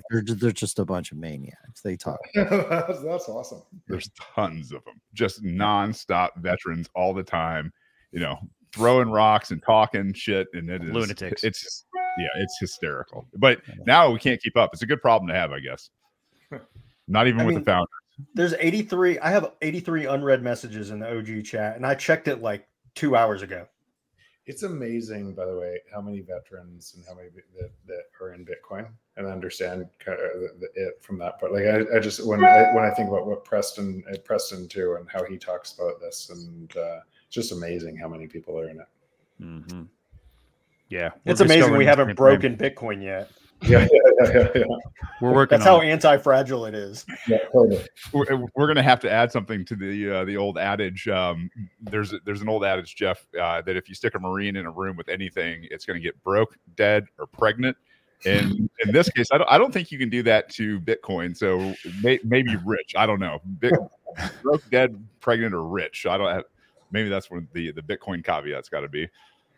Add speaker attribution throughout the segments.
Speaker 1: They're just a bunch of maniacs. They talk.
Speaker 2: That's awesome.
Speaker 3: There's tons of them, just nonstop veterans all the time, throwing rocks and talking shit. And it is
Speaker 4: lunatics.
Speaker 3: It's hysterical. But now we can't keep up. It's a good problem to have, I guess. Not even with the founder.
Speaker 5: There's 83. I have 83 unread messages in the OG chat, and I checked it like 2 hours ago.
Speaker 2: It's amazing, by the way, how many veterans and how many that are in Bitcoin and understand it from that part. Like I just when I think about what Preston too and how he talks about this, and it's just amazing how many people are in it.
Speaker 4: Mm-hmm. Yeah,
Speaker 5: it's amazing we haven't broken Bitcoin yet.
Speaker 2: Yeah.
Speaker 4: We're working.
Speaker 5: That's how anti-fragile it is.
Speaker 2: Yeah, totally.
Speaker 3: We're gonna have to add something to the old adage. There's an old adage, Jeff, that if you stick a Marine in a room with anything, it's gonna get broke, dead, or pregnant. And in this case, I don't think you can do that to Bitcoin. So maybe rich. I don't know. Broke, dead, pregnant, or rich. I don't have. Maybe that's what the Bitcoin caveat's got to be.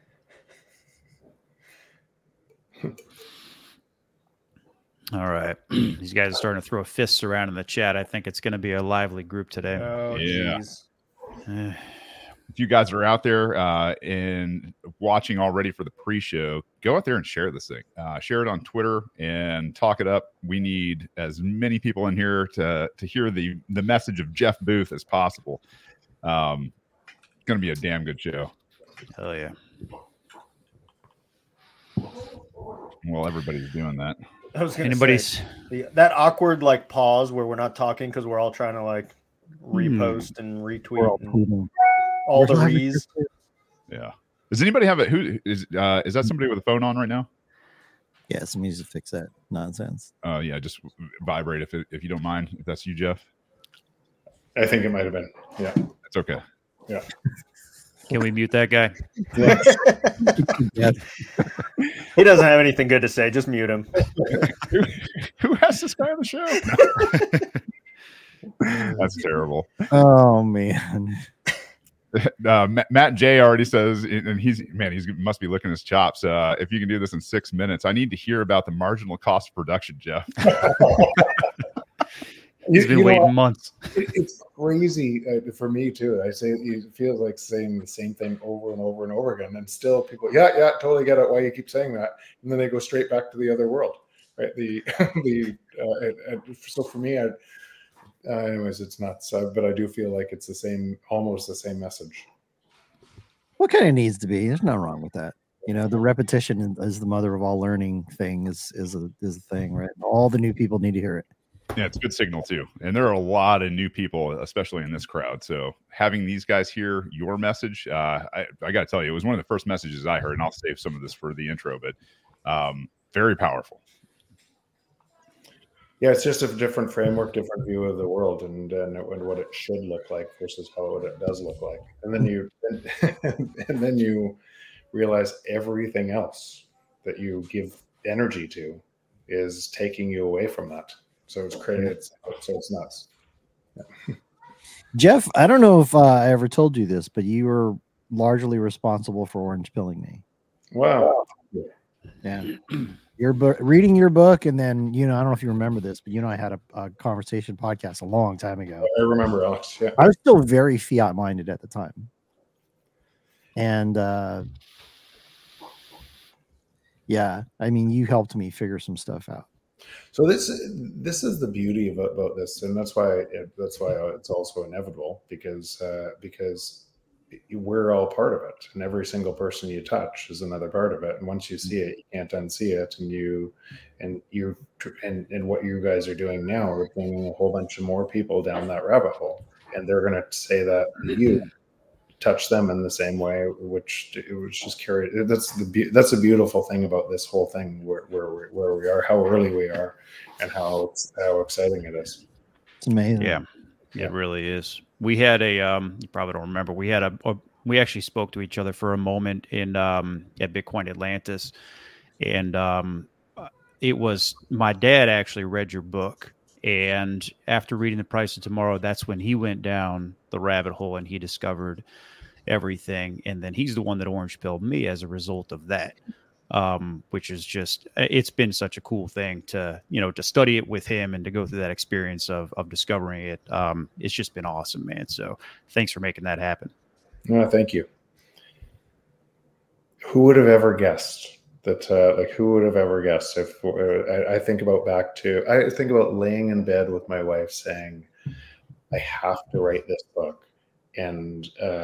Speaker 4: All right. These guys are starting to throw fists around in the chat. I think it's going to be a lively group today.
Speaker 5: Oh,
Speaker 3: yeah. If you guys are out there and watching already for the pre-show, go out there and share this thing. Share it on Twitter and talk it up. We need as many people in here to hear the message of Jeff Booth as possible. It's going to be a damn good show.
Speaker 4: Hell yeah.
Speaker 3: Well, everybody's doing that.
Speaker 5: I was going to say, that awkward pause where we're not talking because we're all trying to repost and retweet and all the rees.
Speaker 3: Yeah. Does anybody have it? Who is that somebody with a phone on right now?
Speaker 1: Yeah, somebody needs to fix that nonsense.
Speaker 3: Oh yeah, just vibrate if you don't mind. If that's you, Jeff.
Speaker 2: I think it might have been. Yeah.
Speaker 3: It's okay.
Speaker 2: Yeah.
Speaker 4: Can we mute that guy?
Speaker 5: Yeah. He doesn't have anything good to say. Just mute him.
Speaker 3: Who has this guy on the show? That's terrible.
Speaker 1: Oh man.
Speaker 3: Matt J already says, and he must be licking his chops. If you can do this in 6 minutes, I need to hear about the marginal cost of production, Jeff.
Speaker 4: He's been waiting months.
Speaker 2: It's crazy for me too. I say it feels like saying the same thing over and over and over again, and still people, yeah, totally get it why you keep saying that, and then they go straight back to the other world, right? So for me, anyways, it's nuts. But I do feel like it's almost the same message.
Speaker 1: What kind of needs to be? There's nothing wrong with that. The repetition is the mother of all learning thing is a thing, right? All the new people need to hear it.
Speaker 3: Yeah, it's a good signal too. And there are a lot of new people, especially in this crowd. So having these guys hear your message, I got to tell you, it was one of the first messages I heard, and I'll save some of this for the intro, but very powerful.
Speaker 2: Yeah, it's just a different framework, different view of the world, and what it should look like versus what it does look like. And then you realize everything else that you give energy to is taking you away from that. So it's crazy. So it's nuts. Yeah.
Speaker 1: Jeff, I don't know if I ever told you this, but you were largely responsible for orange pilling me.
Speaker 2: Wow.
Speaker 1: Yeah. Reading your book, and then I don't know if you remember this, but I had a conversation podcast a long time ago.
Speaker 2: I remember, Alex. Yeah.
Speaker 1: I was still very fiat minded at the time, and yeah, I mean, you helped me figure some stuff out.
Speaker 2: So this is the beauty about this, and that's why it's also inevitable because we're all part of it, and every single person you touch is another part of it. And once you see it, you can't unsee it. And what you guys are doing now are bringing a whole bunch of more people down that rabbit hole, and they're going to say that you touch them in the same way, which just carried. That's the beautiful thing about this whole thing, where we are, how early we are, and how exciting it is.
Speaker 1: It's amazing.
Speaker 4: Yeah, it really is. We had you probably don't remember. We actually spoke to each other for a moment at Bitcoin Atlantis, and it was my dad actually read your book, and after reading The Price of Tomorrow, that's when he went down the rabbit hole and he discovered everything, and then he's the one that orange pilled me as a result of that. which is just, it's been such a cool thing to, to study it with him and to go through that experience of discovering it. It's just been awesome, man. So thanks for making that happen.
Speaker 2: No, thank you. Who would have ever guessed that, who would have ever guessed if I think about laying in bed with my wife saying, I have to write this book. And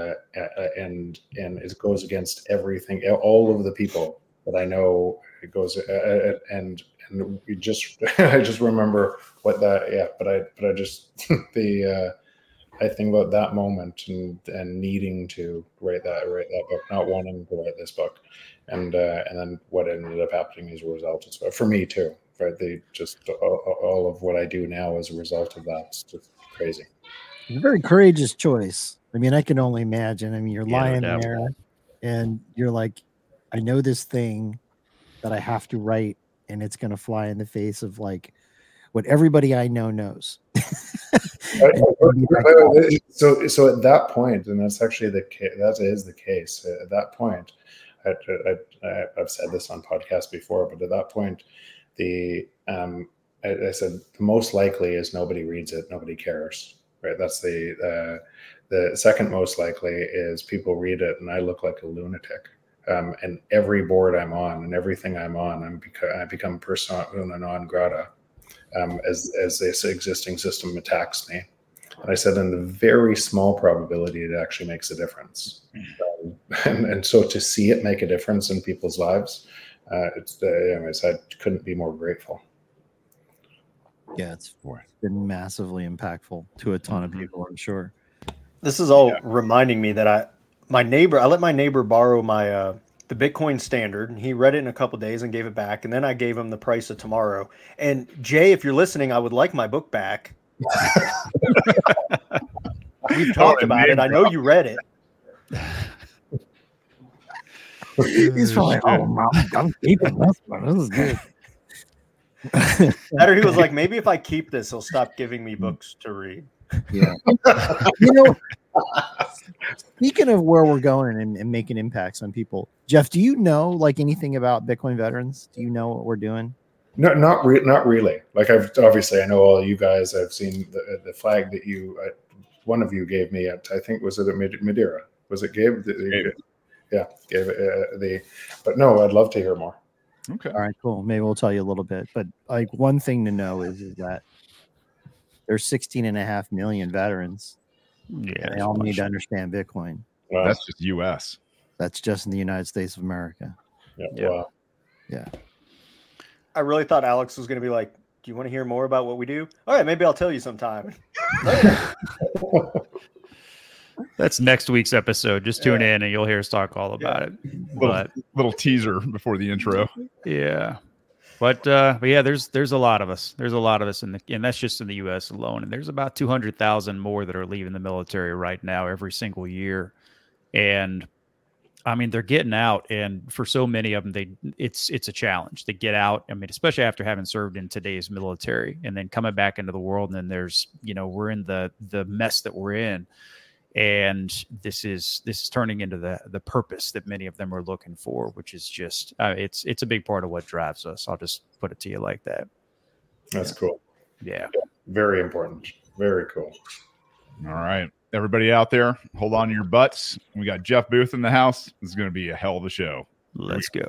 Speaker 2: it goes against everything, all of the people that I know. It goes, and we just, I just remember what that, yeah, but I just, I think about that moment and needing to write that book, not wanting to write this book. And then what ended up happening as a result is, for me too, right? All of what I do now as a result of that. It's just crazy.
Speaker 1: It's a very courageous choice. I mean, I can only imagine. I mean, you're lying there and you're like, I know this thing that I have to write, and it's going to fly in the face of like what everybody I know knows.
Speaker 2: So at that point, and that's actually the case, that is the case. At that point, I've said this on podcasts before, but at that point, I said the most likely is nobody reads it, nobody cares. Right, that's the second most likely is people read it and I look like a lunatic. And every board I'm on and everything I'm on, I become persona non grata as this existing system attacks me. And I said, in the very small probability, it actually makes a difference. And so to see it make a difference in people's lives, anyways, I couldn't be more grateful.
Speaker 1: Yeah, it's been massively impactful to a ton of people, I'm sure.
Speaker 5: This is all reminding me that I let my neighbor borrow my the Bitcoin Standard, and he read it in a couple of days and gave it back, and then I gave him the price of tomorrow. And Jay, if you're listening, I would like my book back. We've talked about it. I know you read it.
Speaker 1: He's probably, I'm keeping this one. This is good.
Speaker 5: He was like, maybe if I keep this, he'll stop giving me books to read.
Speaker 1: Yeah. Speaking of where we're going and making impacts on people, Jeff, do you know like anything about Bitcoin veterans? Do you know what we're doing?
Speaker 2: No, not really. Like I know all you guys. I've seen the flag that one of you gave me at, I think, was it at Madeira? Was it Gabe? Yeah, Gabe. But no, I'd love to hear more.
Speaker 1: Okay. All right, cool. Maybe we'll tell you a little bit. But like one thing to know is that there's 16.5 million veterans. Yeah, they all need to understand Bitcoin.
Speaker 3: Wow. That's just U.S.
Speaker 1: That's just in the United States of America.
Speaker 2: Yeah. Wow.
Speaker 1: Yeah.
Speaker 5: I really thought Alex was going to be like, do you want to hear more about what we do? All right, maybe I'll tell you sometime.
Speaker 4: That's next week's episode. Just tune in and you'll hear us talk all about it.
Speaker 3: Little teaser before the intro.
Speaker 4: Yeah. But yeah, there's a lot of us. There's a lot of us and that's just in the U.S. alone. And there's about 200,000 more that are leaving the military right now every single year. And I mean, they're getting out, and for so many of them, it's a challenge to get out. I mean, especially after having served in today's military and then coming back into the world. And then there's, we're in the mess that we're in. And this is turning into the purpose that many of them are looking for, which is just it's a big part of what drives us. I'll just put it to you like that.
Speaker 2: That's cool.
Speaker 4: Yeah.
Speaker 2: Very important. Very cool.
Speaker 3: All right. Everybody out there, hold on to your butts. We got Jeff Booth in the house. This is going to be a hell of a show.
Speaker 4: Let's go.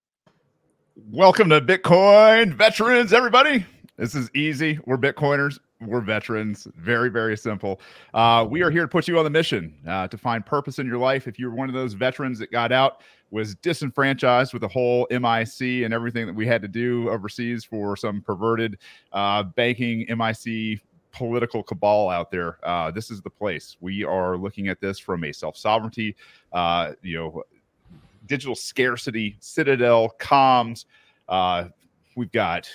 Speaker 3: Welcome to Bitcoin Veterans, everybody. This is easy. We're Bitcoiners. We're veterans. Very, very simple. We are here to put you on the mission to find purpose in your life. If you're one of those veterans that got out, was disenfranchised with the whole MIC and everything that we had to do overseas for some perverted banking MIC political cabal out there, this is the place. We are looking at this from a self-sovereignty, digital scarcity, Citadel, comms. We've got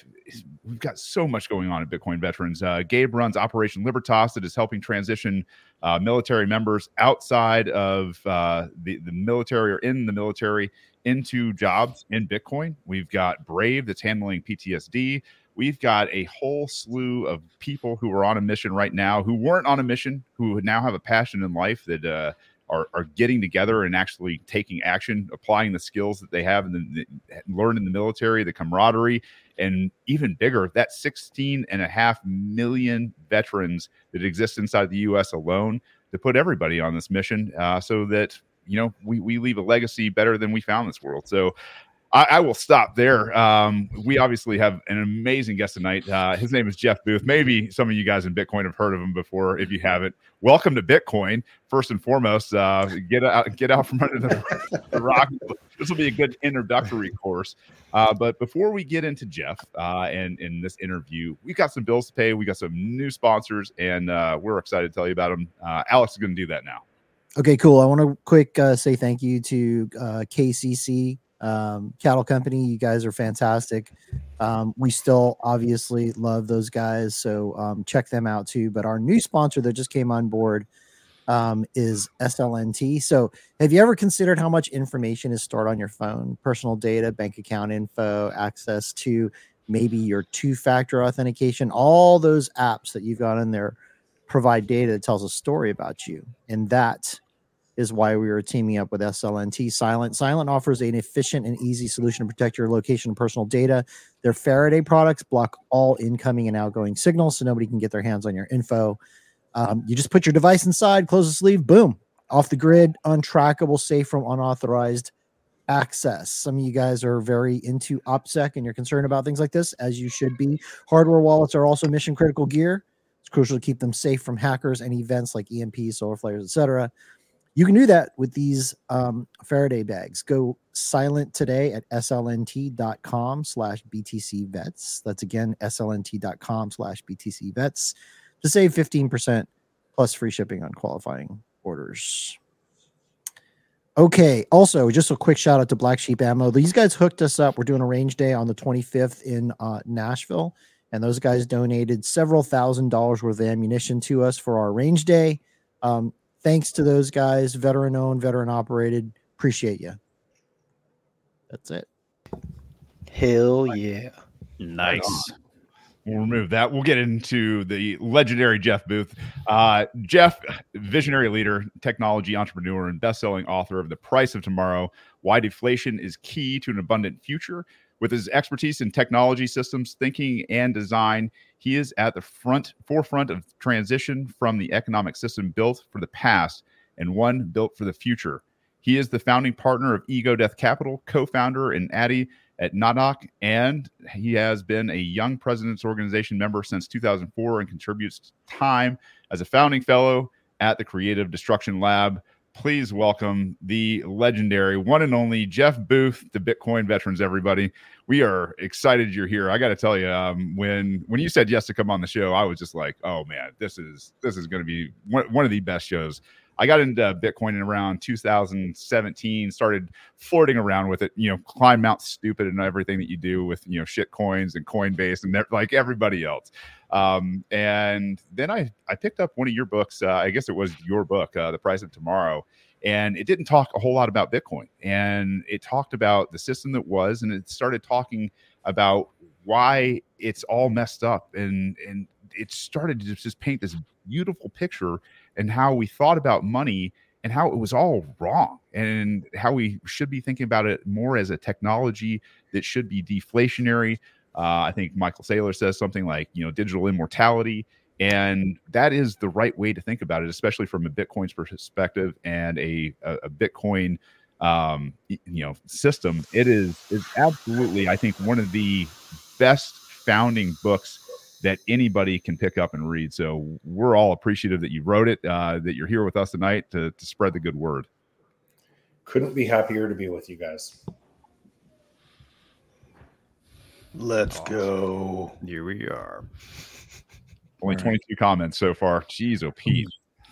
Speaker 3: so much going on at Bitcoin Veterans. Gabe runs Operation Libertas that is helping transition military members outside of the military or in the military into jobs in Bitcoin. We've got Brave that's handling PTSD. We've got a whole slew of people who are on a mission right now, who weren't on a mission, who now have a passion in life that are getting together and actually taking action, applying the skills that they have and learned in the military, the camaraderie, and even bigger, that 16.5 million veterans that exist inside the U.S. alone, to put everybody on this mission so that, we leave a legacy better than we found this world. So I will stop there. We obviously have an amazing guest tonight. His name is Jeff Booth. Maybe some of you guys in Bitcoin have heard of him before. If you haven't, welcome to Bitcoin. First and foremost, get out from under the rock. This will be a good introductory course. But before we get into Jeff and in this interview, we've got some bills to pay. We got some new sponsors, and we're excited to tell you about them. Alex is going to do that now.
Speaker 1: Okay, cool. I want to quick say thank you to KCC. Cattle Company. You guys are fantastic. We still obviously love those guys, so check them out too. But our new sponsor that just came on board is SLNT. So have you ever considered how much information is stored on your phone? Personal data, bank account info, access to maybe your two-factor authentication. All those apps that you've got in there provide data that tells a story about you, and that is why we are teaming up with SLNT. Silent offers an efficient and easy solution to protect your location and personal data. Their Faraday products block all incoming and outgoing signals so nobody can get their hands on your info. You just put your device inside, close the sleeve, boom, off the grid, untrackable, safe from unauthorized access. Some of you guys are very into OPSEC and you're concerned about things like this, as you should be. Hardware wallets are also mission critical gear. It's crucial to keep them safe from hackers and events like EMP, solar flares, etc. You can do that with these Faraday bags. Go silent today at slnt.com/BTCvets. That's again, slnt.com/BTCvets to save 15% plus free shipping on qualifying orders. Okay. Also, just a quick shout out to Black Sheep Ammo. These guys hooked us up. We're doing a range day on the 25th in Nashville, and those guys donated several $1,000s worth of ammunition to us for our range day. Thanks to those guys, veteran owned, veteran operated. Appreciate you. That's it.
Speaker 5: Hell yeah.
Speaker 4: Nice.
Speaker 3: We'll remove that. We'll get into the legendary Jeff Booth. Jeff, visionary leader, technology entrepreneur, and best-selling author of The Price of Tomorrow, Why Deflation is Key to an Abundant Future. With his expertise in technology systems, thinking, and design, he is at the forefront of transition from the economic system built for the past and one built for the future. He is the founding partner of Ego Death Capital, co-founder and Addy at Nadak, and he has been a Young Presidents Organization member since 2004 and contributes time as a founding fellow at the Creative Destruction Lab. Please welcome the legendary one and only Jeff Booth to Bitcoin Veterans, everybody. We are excited you're here. I got to tell you, when you said yes to come on the show, I was just like, oh man, this is going to be one of the best shows. I got into Bitcoin in around 2017, started flirting around with it, climb Mount Stupid and everything that you do with, shit coins and Coinbase and like everybody else. And then I picked up one of your books. I guess it was your book, The Price of Tomorrow. And it didn't talk a whole lot about Bitcoin. And it talked about the system that was, and it started talking about why it's all messed up. And it started to just paint this beautiful picture and how we thought about money and how it was all wrong, and how we should be thinking about it more as a technology that should be deflationary. I think Michael Saylor says something like, digital immortality. And that is the right way to think about it, especially from a Bitcoin's perspective and a Bitcoin, system. It is absolutely, I think, one of the best founding books that anybody can pick up and read. So we're all appreciative that you wrote it, that you're here with us tonight to spread the good word.
Speaker 2: Couldn't be happier to be with you guys.
Speaker 5: Let's go.
Speaker 4: Here we are.
Speaker 3: Only 22 comments so far. Jeez, oh Pete.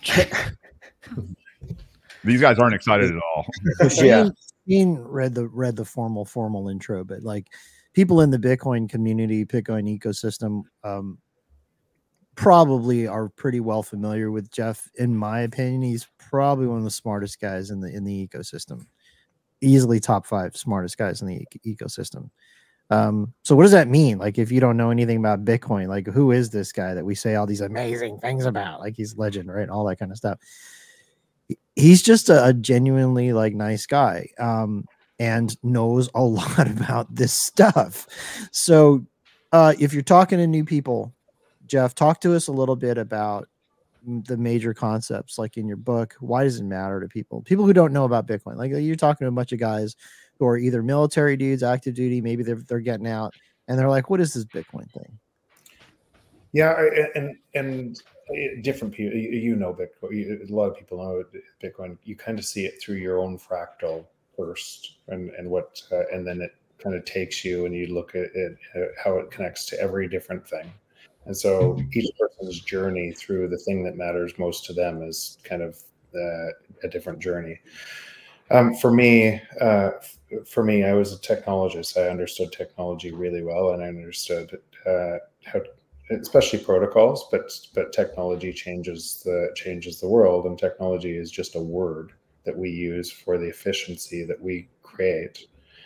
Speaker 3: These guys aren't excited at all.
Speaker 5: Yeah.
Speaker 1: Ian read the formal intro, but like people in the Bitcoin community, Bitcoin ecosystem, probably are pretty well familiar with Jeff. In my opinion, he's probably one of the smartest guys in the ecosystem. Easily top 5 smartest guys in the ecosystem. So what does that mean? Like, if you don't know anything about Bitcoin, like, who is this guy that we say all these amazing things about? Like, he's legend, right? All that kind of stuff. He's just a genuinely like nice guy, and knows a lot about this stuff. So if you're talking to new people, Jeff, talk to us a little bit about the major concepts, like in your book. Why does it matter to people who don't know about Bitcoin? Like, you're talking to a bunch of guys who are either military dudes, active duty, maybe they're getting out, and they're like, what is this Bitcoin thing?
Speaker 2: Yeah, and different people, you know, Bitcoin. A lot of people know Bitcoin. You kind of see it through your own fractal first, and then it kind of takes you, and you look at it, how it connects to every different thing. And so each person's journey through the thing that matters most to them is kind of a different journey. For me, I was a technologist. I understood technology really well, and I understood how, especially protocols, but technology changes the world, and technology is just a word that we use for the efficiency that we create,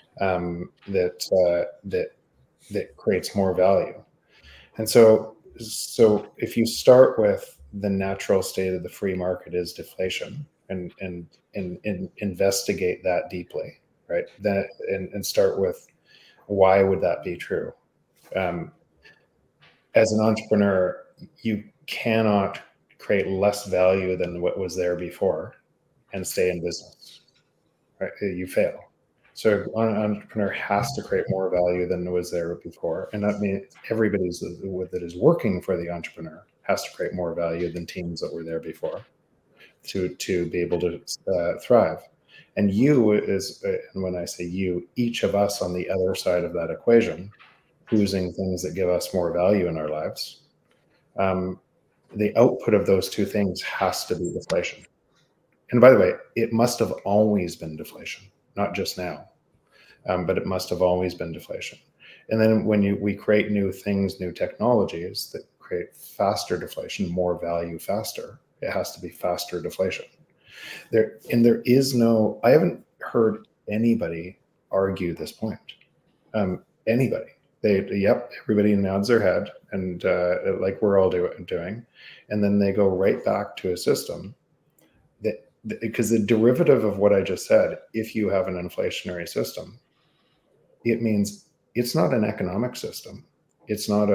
Speaker 2: that creates more value. And so if you start with the natural state of the free market is deflation, and investigate that deeply, right? That and start with, why would that be true? As an entrepreneur, you cannot create less value than what was there before and stay in business, right? You fail. So an entrepreneur has to create more value than was there before. And that means everybody that is working for the entrepreneur has to create more value than teams that were there before to be able to thrive. And you is, and when I say you, each of us on the other side of that equation, choosing things that give us more value in our lives, the output of those two things has to be deflation. And by the way, it must have always been deflation, not just now, but it must have always been deflation. And then when we create new things, new technologies that create faster deflation, more value faster, it has to be faster deflation. There is no, I haven't heard anybody argue this point. Anybody. Everybody nods their head, and like we're all doing, and then they go right back to a system that, because the derivative of what I just said, if you have an inflationary system, it means it's not an economic system, it's not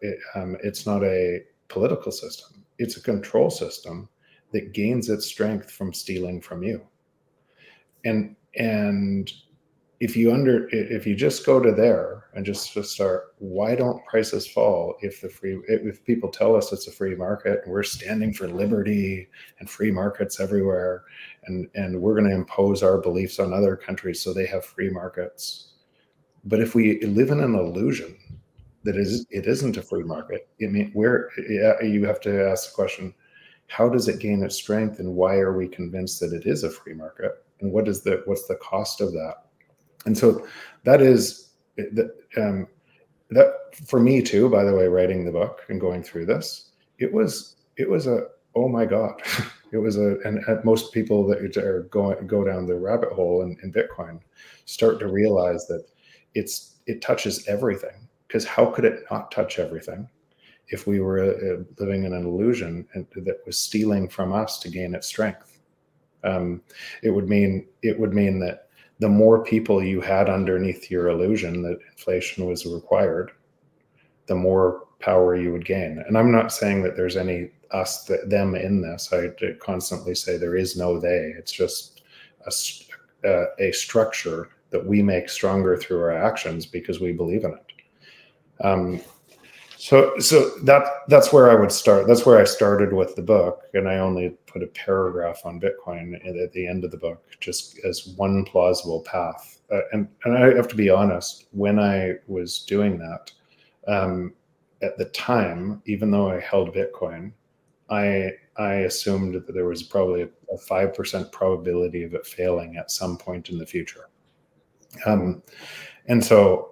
Speaker 2: a political system, it's a control system that gains its strength from stealing from you. And if you just go to there and just start, why don't prices fall if people tell us it's a free market and we're standing for liberty and free markets everywhere, and we're going to impose our beliefs on other countries so they have free markets. But if we live in an illusion that it isn't a free market, you have to ask the question, how does it gain its strength, and why are we convinced that it is a free market, and what's the cost of that? And so that is that for me too, by the way, writing the book and going through this, it was a, oh my God, and most people that are go down the rabbit hole in Bitcoin start to realize that it touches everything, because how could it not touch everything if we were living in an illusion that was stealing from us to gain its strength? It would mean that the more people you had underneath your illusion that inflation was required, the more power you would gain. And I'm not saying that there's any them in this. I constantly say there is no they. It's just a structure that we make stronger through our actions because we believe in it. So that's where I would start. That's where I started with the book, and I only put a paragraph on Bitcoin at the end of the book, just as one plausible path. And I have to be honest, when I was doing that, at the time, even though I held Bitcoin, I assumed that there was probably a 5% probability of it failing at some point in the future. And so,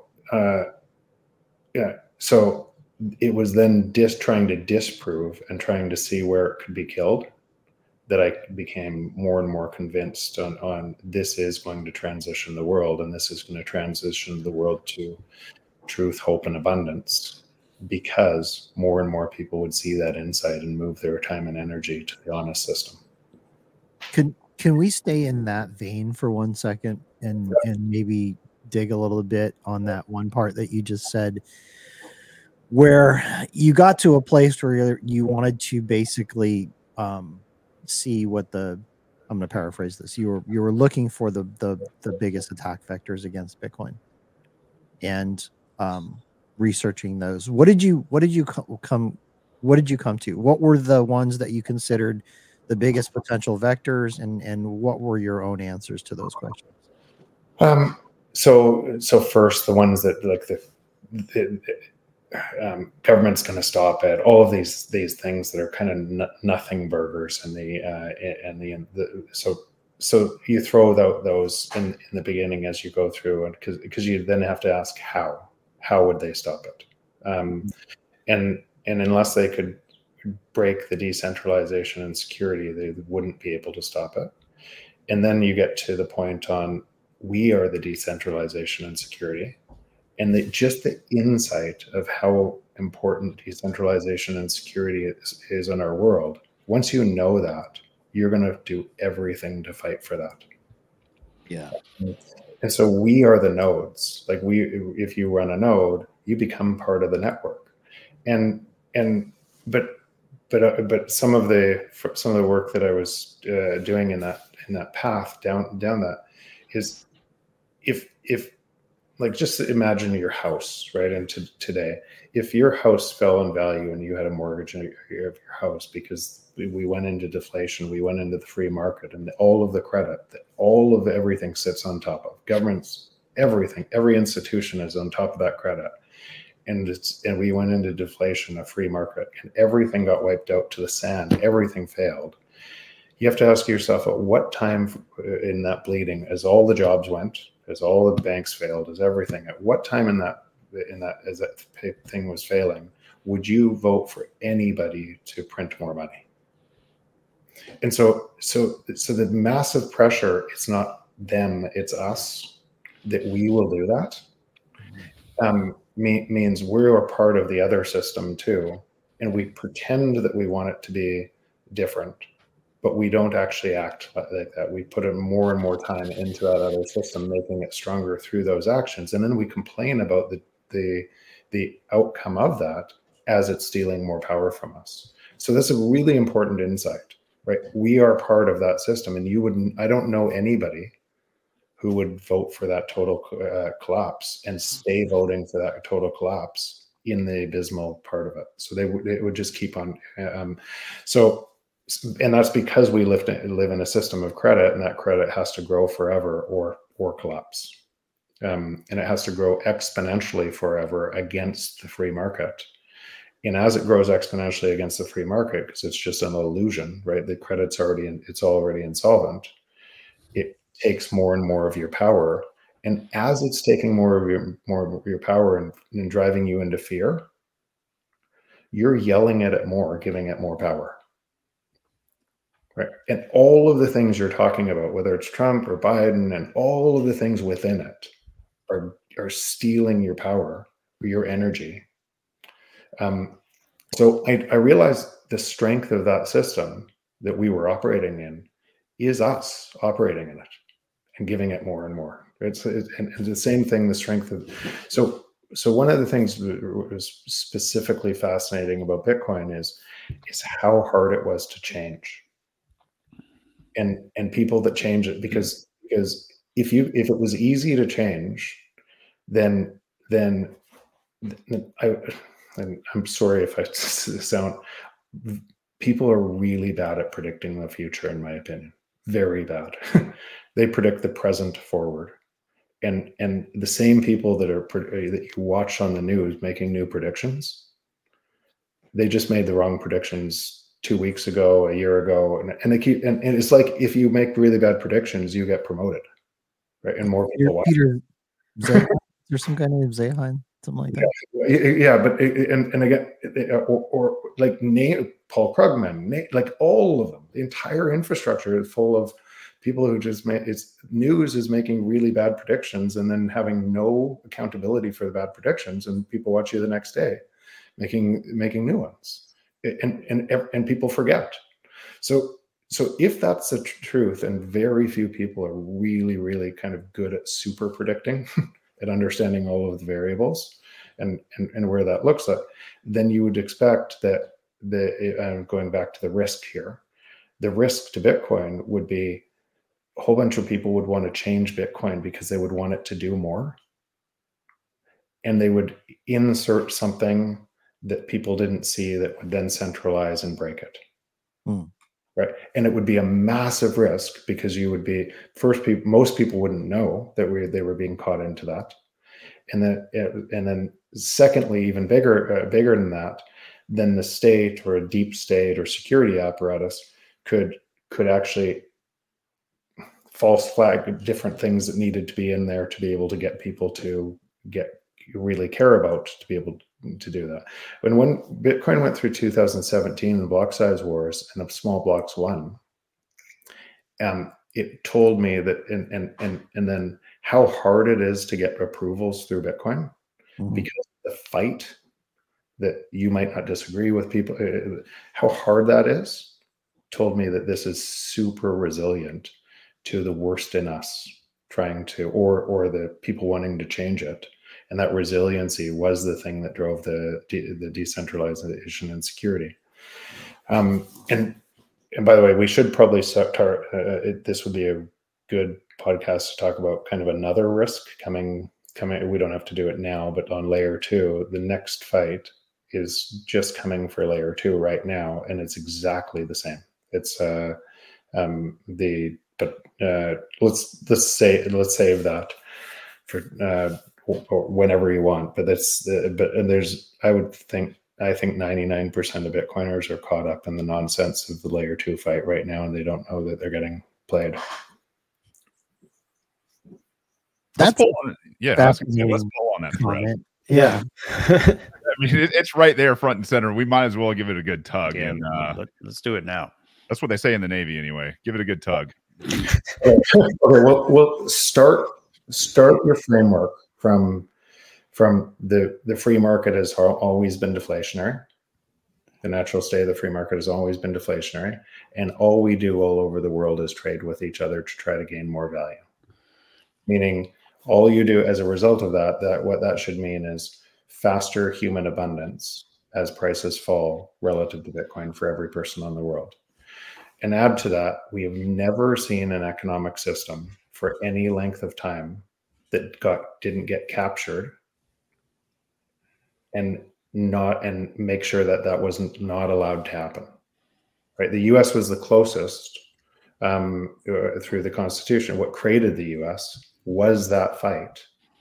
Speaker 2: so it was then trying to disprove and trying to see where it could be killed that I became more and more convinced on this is going to transition the world, and this is going to transition the world to truth, hope, and abundance, because more and more people would see that insight and move their time and energy to the honest system.
Speaker 1: Can we stay in that vein for 1 second and maybe dig a little bit on that one part that you just said, where you got to a place where you wanted to basically see what I'm going to paraphrase this. You were looking for the biggest attack vectors against Bitcoin and researching those. What did you come to? What were the ones that you considered the biggest potential vectors, and what were your own answers to those questions?
Speaker 2: So first, the ones that like the government's going to stop at, all of these things that are kind of nothing burgers, and so you throw those in the beginning as you go through, and because you then have to ask how would they stop it, and unless they could break the decentralization and security, they wouldn't be able to stop it. And then you get to the point on, we are the decentralization and security, and just the insight of how important decentralization and security is in our world. Once you know that, you're going to do everything to fight for that.
Speaker 1: Yeah.
Speaker 2: And so we are the nodes. Like if you run a node, you become part of the network. But some of the work that I was doing in that path down that is, if like, just imagine your house, right? And today, if your house fell in value and you had a mortgage of your house because we went into deflation, we went into the free market, and all of the credit, that all of everything sits on top of governments, everything, every institution is on top of that credit. And we went into deflation, a free market, and everything got wiped out to the sand. Everything failed. You have to ask yourself, at what time in that bleeding, as all the jobs went, as all the banks failed, as everything, at what time in that as that thing was failing, would you vote for anybody to print more money? And so the massive pressure, it's not them, it's us, that we will do that. Means we're a part of the other system too, and we pretend that we want it to be different, but we don't actually act like that. We put in more and more time into that other system, making it stronger through those actions, and then we complain about the outcome of that as it's stealing more power from us. So that's a really important insight, right? We are part of that system, and I don't know anybody who would vote for that total collapse and stay voting for that total collapse in the abysmal part of it. So they would just keep on. And that's because we live in a system of credit, and that credit has to grow forever or collapse. And it has to grow exponentially forever against the free market. And as it grows exponentially against the free market, because it's just an illusion, right? The credit's already insolvent. It takes more and more of your power, and as it's taking more of your power and driving you into fear, you're yelling at it more, giving it more power, right? And all of the things you're talking about, whether it's Trump or Biden, and all of the things within it are stealing your power or your energy. So I realized the strength of that system that we were operating in is us operating in it and giving it more and more. And the same thing, the strength of, so one of the things that was specifically fascinating about Bitcoin is how hard it was to change, and people that change it, because if it was easy to change, then and I'm sorry if I sound, people are really bad at predicting the future, in my opinion. Very bad. They predict the present forward. And the same people that you watch on the news making new predictions, they just made the wrong predictions 2 weeks ago, a year ago, and they keep, and it's like, if you make really bad predictions, you get promoted, right? And more people watch.
Speaker 1: Peter, there's some guy named Zehan, something like that.
Speaker 2: Yeah, but and again, or like Paul Krugman, like all of them, the entire infrastructure is full of people who just news is making really bad predictions and then having no accountability for the bad predictions, and people watch you the next day making new ones, and people forget. So if that's the truth, and very few people are really, really kind of good at super predicting, at understanding all of the variables and where that looks like, then you would expect that going back to the risk here, the risk to Bitcoin would be a whole bunch of people would want to change Bitcoin because they would want it to do more. And they would insert something that people didn't see that would then centralize and break it. Right. And it would be a massive risk because you would be most people wouldn't know that they were being caught into that. And then secondly, even bigger than that, then the state or a deep state or security apparatus could actually false flag different things that needed to be in there to be able to get people to really care about, to be able to do that. When Bitcoin went through 2017, the block size wars, and the small blocks won, it told me that, and then how hard it is to get approvals through Bitcoin, because the fight that you might not disagree with people, how hard that is, told me that this is super resilient to the worst in us trying to, or the people wanting to change it. And that resiliency was the thing that drove the decentralization and security. And by the way, we should probably start. This would be a good podcast to talk about kind of another risk coming. We don't have to do it now, but on layer 2, the next fight is just coming for layer 2 right now, and it's exactly the same. It's let's save that for whenever you want. But I think 99% of Bitcoiners are caught up in the nonsense of the layer 2 fight right now, and they don't know that they're getting played.
Speaker 3: Let's pull on that thread.
Speaker 5: Yeah.
Speaker 3: I mean, it's right there front and center. We might as well give it a good tug.
Speaker 4: Yeah,
Speaker 3: and
Speaker 4: let's do it now.
Speaker 3: That's what they say in the Navy anyway. Give it a good tug.
Speaker 2: Okay, we'll start your framework from the free market has always been deflationary. The natural state of the free market has always been deflationary, and all we do all over the world is trade with each other to try to gain more value. Meaning, all you do as a result of that what that should mean is faster human abundance as prices fall relative to Bitcoin for every person on the world. And add to that, we have never seen an economic system for any length of time that didn't get captured, and make sure that wasn't not allowed to happen. Right? The U.S. was the closest through the Constitution. What created the U.S. was that fight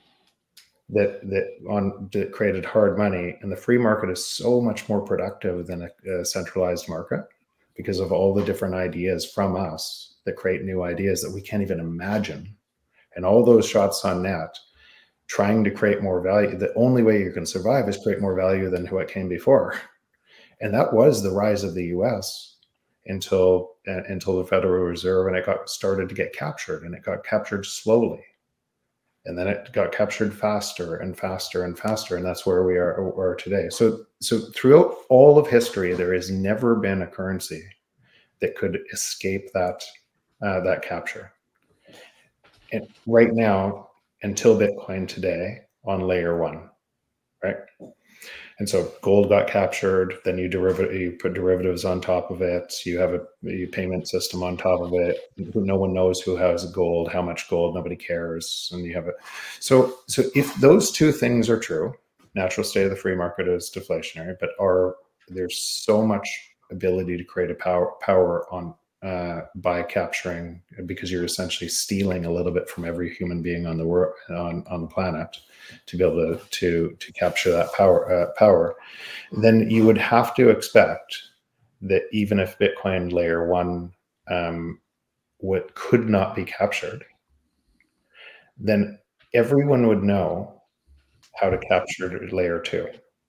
Speaker 2: that created hard money, and the free market is so much more productive than a centralized market because of all the different ideas from us that create new ideas that we can't even imagine, and all those shots on net trying to create more value. The only way you can survive is create more value than what came before, and that was the rise of the U.S. until the Federal Reserve, and it started to get captured, and it got captured slowly. And then it got captured faster and faster and faster. And that's where we are today. So throughout all of history, there has never been a currency that could escape that capture. And right now, until Bitcoin today, on layer 1, right? And so gold got captured, then you put derivatives on top of it. You have a payment system on top of it. No one knows who has gold, how much gold, nobody cares. And you have it. So if those two things are true, natural state of the free market is deflationary, but there's so much ability to create a power on by capturing, because you're essentially stealing a little bit from every human being on the world on the planet to be able to capture that power. Then you would have to expect that even if Bitcoin layer 1 what could not be captured, then everyone would know how to capture layer 2.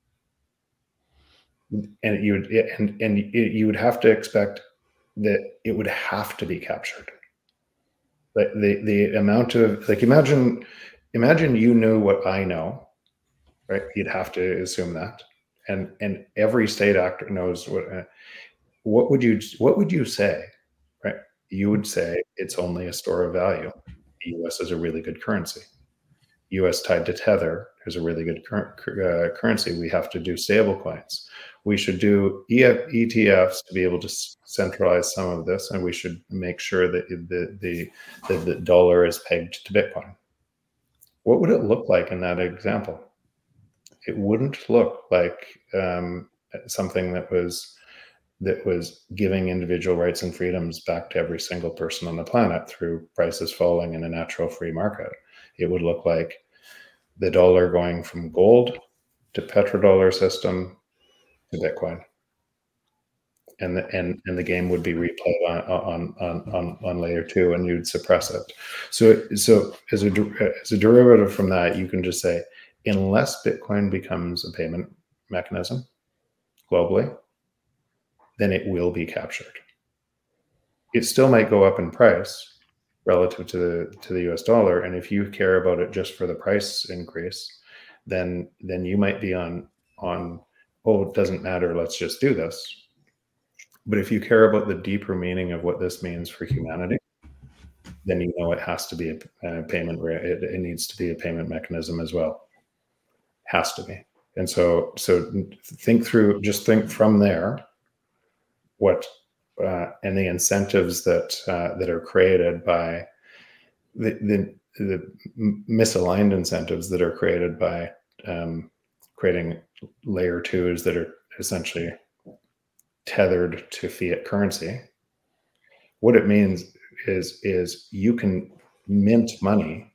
Speaker 2: And you would have to expect that it would have to be captured. Like the amount of, like, imagine you knew what I know, right? You'd have to assume that, and every state actor knows what would you say, right? You would say it's only a store of value. The U.S. is a really good currency. U.S. tied to Tether is a really good currency. We have to do stable coins. We should do ETFs to be able to centralize some of this, and we should make sure that the dollar is pegged to Bitcoin. What would it look like in that example? It wouldn't look like something that was giving individual rights and freedoms back to every single person on the planet through prices falling in a natural free market. It would look like the dollar going from gold to petrodollar system to Bitcoin, and the game would be replayed on layer 2, and you'd suppress it. So as a derivative from that, you can just say, unless Bitcoin becomes a payment mechanism globally, then it will be captured. It still might go up in price relative to the US dollar, and if you care about it just for the price increase, then you might be on oh, it doesn't matter, let's just do this. But if you care about the deeper meaning of what this means for humanity, then you know it has to be a payment. It needs to be a payment mechanism as well. Has to be. And so think from there what and the incentives that are created by the misaligned incentives that are created by creating layer 2s that are essentially tethered to fiat currency. What it means is you can mint money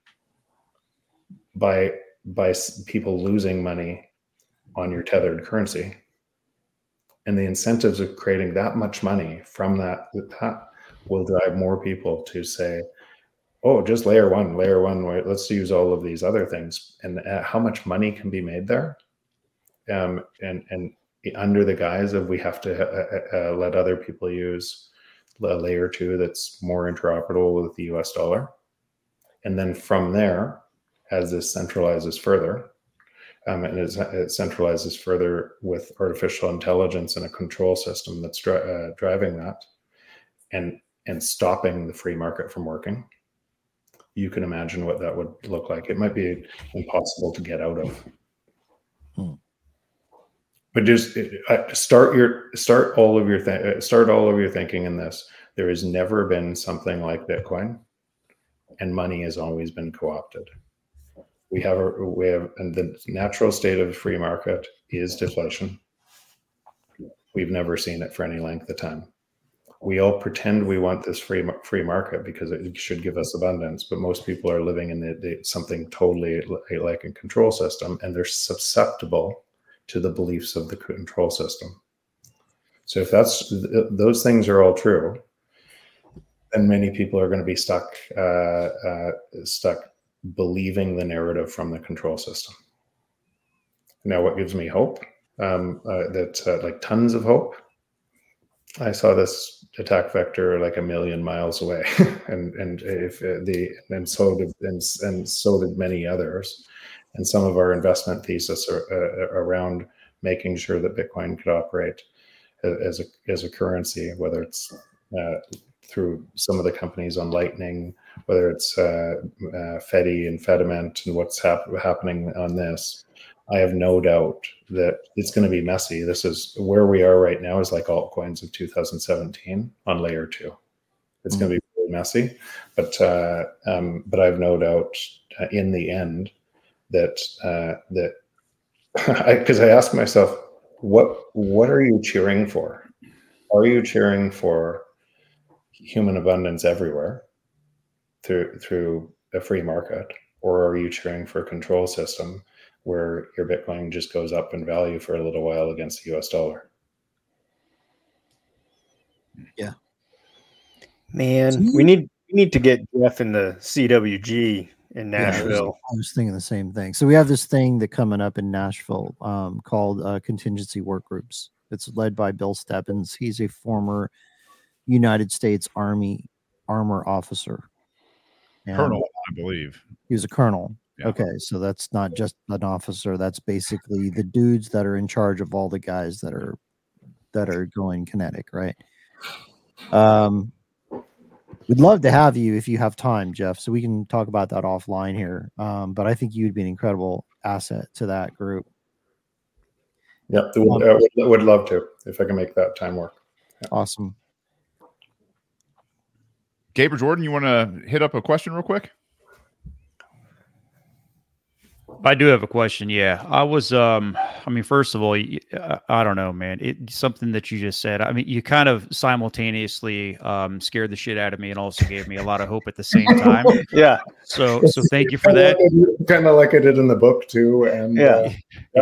Speaker 2: by people losing money on your tethered currency, and the incentives of creating that much money from that will drive more people to say, oh, just layer one, let's use all of these other things, and how much money can be made there, and under the guise of we have to let other people use layer 2 that's more interoperable with the US dollar. And then from there, as this centralizes further, and it centralizes further with artificial intelligence and a control system that's driving that and stopping the free market from working, you can imagine what that would look like. It might be impossible to get out of. But just start all of your thinking in this. There has never been something like Bitcoin, and money has always been co-opted. We have, and the natural state of the free market is deflation. We've never seen it for any length of time. We all pretend we want this free market because it should give us abundance, but most people are living in something totally like a control system, and they're susceptible to the beliefs of the control system. So if those things are all true, then many people are going to be stuck believing the narrative from the control system. Now, what gives me hope? Like tons of hope. I saw this attack vector like a million miles away, and so did many others. And some of our investment thesis are around making sure that Bitcoin could operate as a currency, whether it's through some of the companies on Lightning, whether it's Fedi and Fediment and what's happening on this. I have no doubt that it's going to be messy. This is where we are right now, is like altcoins of 2017 on layer 2. It's going to be really messy, but I have no doubt in the end that because I ask myself, what are you cheering for? Are you cheering for human abundance everywhere through a free market, or are you cheering for a control system where your Bitcoin just goes up in value for a little while against the US dollar?
Speaker 1: Yeah.
Speaker 5: Man, we need to get Jeff in the CWG in Nashville.
Speaker 1: I was thinking the same thing. So we have this thing that coming up in Nashville called Contingency Work Groups. It's led by Bill Stebbins. He's a former United States Army armor officer.
Speaker 3: Colonel, I believe.
Speaker 1: He was a colonel.
Speaker 3: Yeah.
Speaker 1: Okay, so that's not just an officer. That's basically the dudes that are in charge of all the guys that are going kinetic, right? We'd love to have you if you have time, Jeff, so we can talk about that offline here. But I think you'd be an incredible asset to that group.
Speaker 2: Yeah, would love to if I can make that time work. Yeah.
Speaker 1: Awesome.
Speaker 3: Gabe or Jordan, you want to hit up a question real quick?
Speaker 4: I do have a question. Yeah, I was. I mean, first of all, I don't know, man. It's something that you just said. I mean, you kind of simultaneously scared the shit out of me and also gave me a lot of hope at the same time.
Speaker 5: Yeah.
Speaker 4: So thank you for that.
Speaker 2: Kind of like I did in the book too. And
Speaker 4: yeah,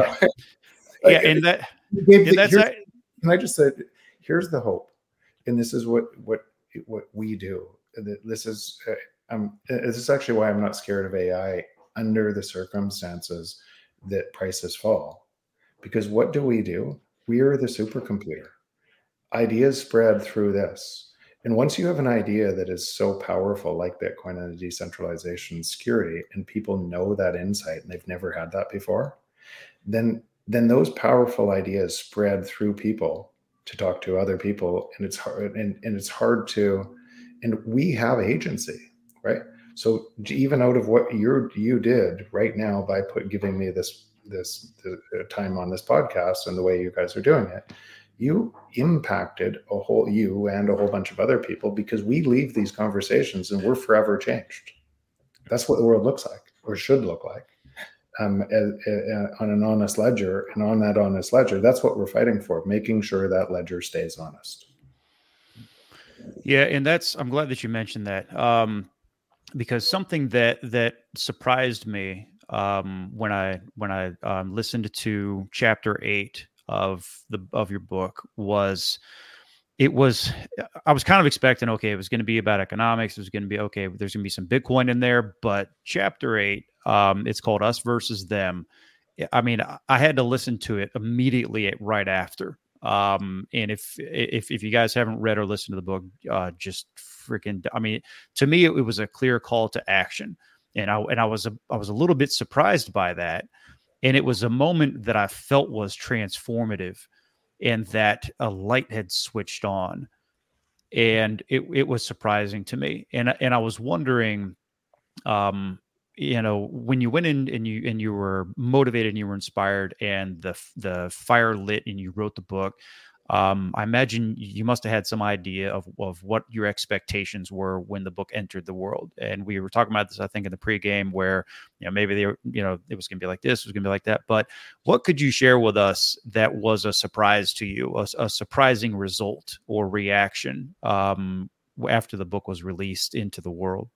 Speaker 4: and that.
Speaker 2: Gabe, can I just say, here's the hope, and this is what we do. This is actually why I'm not scared of AI under the circumstances that prices fall. Because what do? We are the supercomputer. Ideas spread through this. And once you have an idea that is so powerful, like Bitcoin and the decentralization security, and people know that insight and they've never had that before, then those powerful ideas spread through people to talk to other people. And it's hard, and it's hard to, and we have agency, right? So even out of what you did right now by giving me this time on this podcast and the way you guys are doing it, you impacted you and a whole bunch of other people, because we leave these conversations and we're forever changed. That's what the world looks like, or should look like, on an honest ledger. And on that honest ledger, that's what we're fighting for, making sure that ledger stays honest.
Speaker 4: Yeah, and I'm glad that you mentioned that. Because something that surprised me when I listened to chapter 8 of your book was I was kind of expecting, okay, it was going to be about economics. It was going to be, okay, there's going to be some Bitcoin in there, but chapter 8, it's called Us Versus Them. I mean, I had to listen to it immediately right after. And if you guys haven't read or listened to the book, just freaking, I mean, to me, it was a clear call to action. And I was a little bit surprised by that. And it was a moment that I felt was transformative, and that a light had switched on, and it was surprising to me. And I was wondering, when you went in and you were motivated and you were inspired and the fire lit and you wrote the book, I imagine you must have had some idea of what your expectations were when the book entered the world. And we were talking about this, I think, in the pregame, where, maybe it was going to be like this, it was going to be like that. But what could you share with us that was a surprise to you, a surprising result or reaction after the book was released into the world?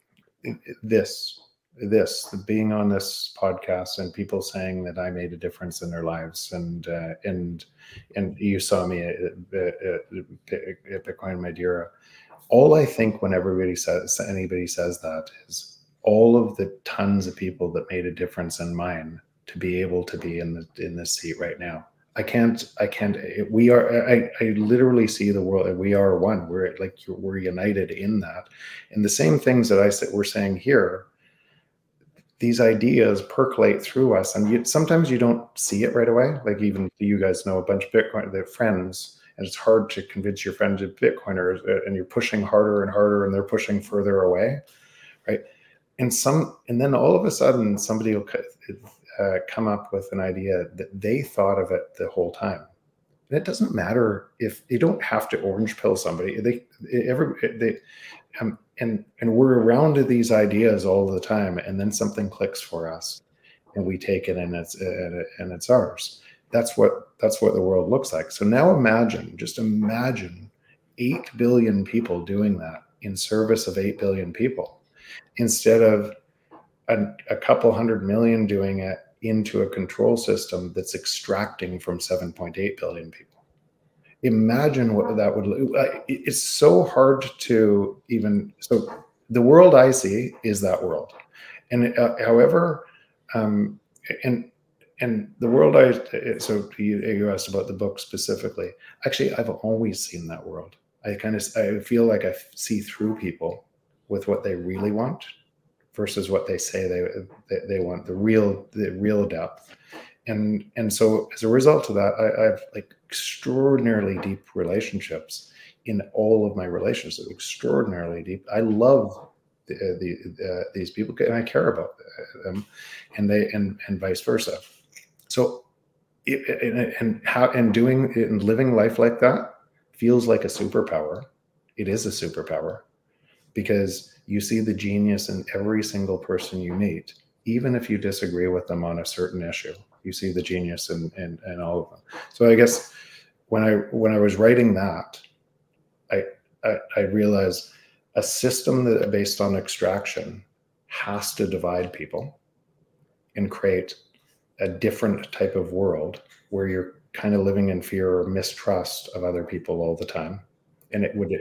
Speaker 2: Being on this podcast and people saying that I made a difference in their lives, and you saw me at Bitcoin Madeira. All I think when anybody says that is all of the tons of people that made a difference in mine to be able to be in this seat right now. I literally see the world. We are one. We're united in that. And the same things that we're saying here, these ideas percolate through us, and sometimes you don't see it right away. Like, even you guys know a bunch of Bitcoin friends, and it's hard to convince your friends of Bitcoiners, and you're pushing harder and harder, and they're pushing further away, right? And then all of a sudden, somebody will come up with an idea that they thought of it the whole time. And it doesn't matter if you don't have to orange pill somebody. And we're around to these ideas all the time, and then something clicks for us, and we take it and it's ours. That's what the world looks like. So now just imagine 8 billion people doing that in service of 8 billion people, instead of a couple 100 million doing it into a control system that's extracting from 7.8 billion people. Imagine what that would look like. It's so hard to even, so the world I see is that world. And however, and the world so you asked about the book specifically. Actually, I've always seen that world. I feel like I see through people with what they really want versus what they say they want, the real depth. And so as a result of that, I have like extraordinarily deep relationships in all of my relationships, extraordinarily deep. I love these people, and I care about them, and vice versa. So living life like that feels like a superpower. It is a superpower, because you see the genius in every single person you meet, even if you disagree with them on a certain issue. You see the genius in all of them. So I guess when I was writing that, I realized a system that based on extraction has to divide people and create a different type of world where you're kind of living in fear or mistrust of other people all the time. And it would,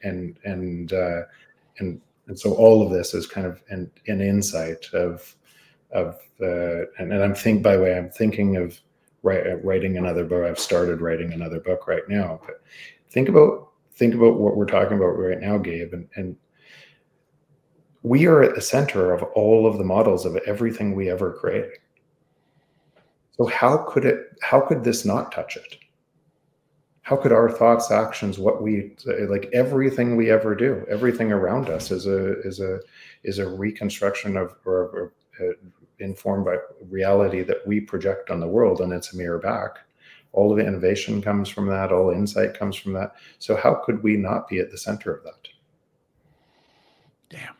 Speaker 2: and so all of this is kind of an insight of and I'm thinking of writing another book. I've started writing another book right now, but think about what we're talking about right now, Gabe, and we are at the center of all of the models of everything we ever created. So how could this not touch it? How could our thoughts, actions, what we like, everything we ever do, everything around us is a reconstruction of or informed by reality that we project on the world, and it's a mirror back. All of the innovation comes from that. All insight comes from that. So how could we not be at the center of that?
Speaker 4: Damn.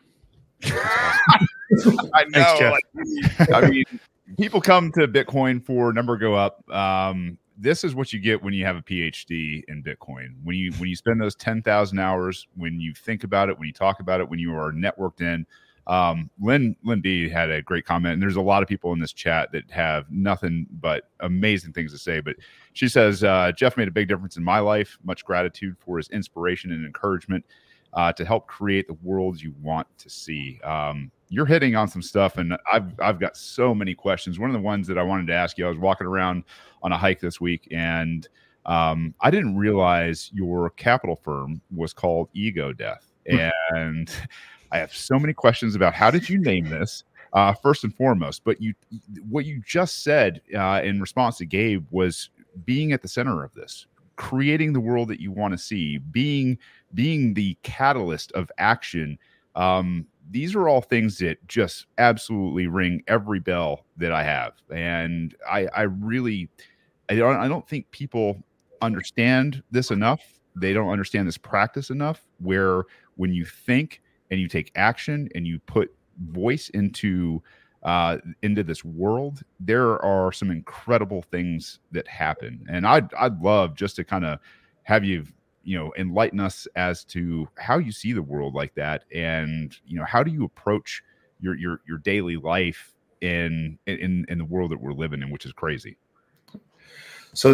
Speaker 3: I know. I mean, people come to Bitcoin for number go up. This is what you get when you have a PhD in Bitcoin. When you spend those 10,000 hours, when you think about it, when you talk about it, when you are networked in. Lynn B had a great comment, and there's a lot of people in this chat that have nothing but amazing things to say. But she says, Jeff made a big difference in my life. Much gratitude for his inspiration and encouragement to help create the world you want to see. You're hitting on some stuff, and I've got so many questions. One of the ones that I wanted to ask you, I was walking around on a hike this week, and I didn't realize your capital firm was called Ego Death. And I have so many questions about how did you name this, first and foremost. But what you just said in response to Gabe was being at the center of this, creating the world that you want to see, being the catalyst of action. These are all things that just absolutely ring every bell that I have. And I don't think people understand this enough. They don't understand this practice enough, where when you think and you take action and you put voice into this world, there are some incredible things that happen. And I'd love just to kind of have you enlighten us as to how you see the world like that, and how do you approach your daily life in the world that we're living in, which is crazy.
Speaker 2: So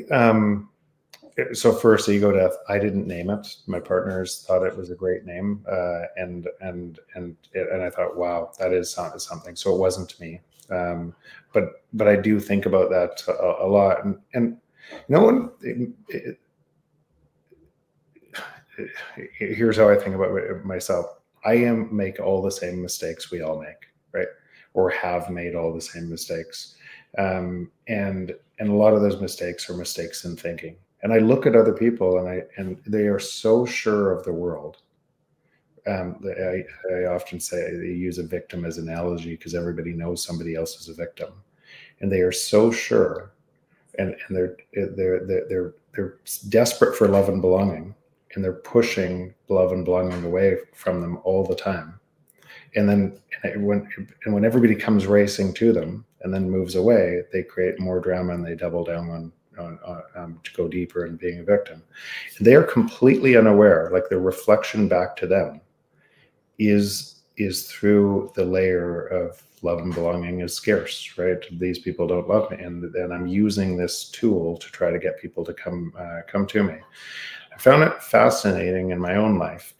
Speaker 2: so first, Ego Death, I didn't name it. My partners thought it was a great name, and I thought, wow, that is something. So it wasn't me, but I do think about that a lot. And no one. Here's how I think about it myself. I make all the same mistakes we all make, right? Or have made all the same mistakes, and a lot of those mistakes are mistakes in thinking. And I look at other people, and they are so sure of the world. I often say they use a victim as an analogy because everybody knows somebody else is a victim, and they are so sure, and they're desperate for love and belonging, and they're pushing love and belonging away from them all the time. And then when everybody comes racing to them, and then moves away, they create more drama and they double down on to go deeper in being a victim. They are completely unaware, like the reflection back to them is through the layer of love and belonging is scarce, right? These people don't love me, and I'm using this tool to try to get people to come to me. I found it fascinating in my own life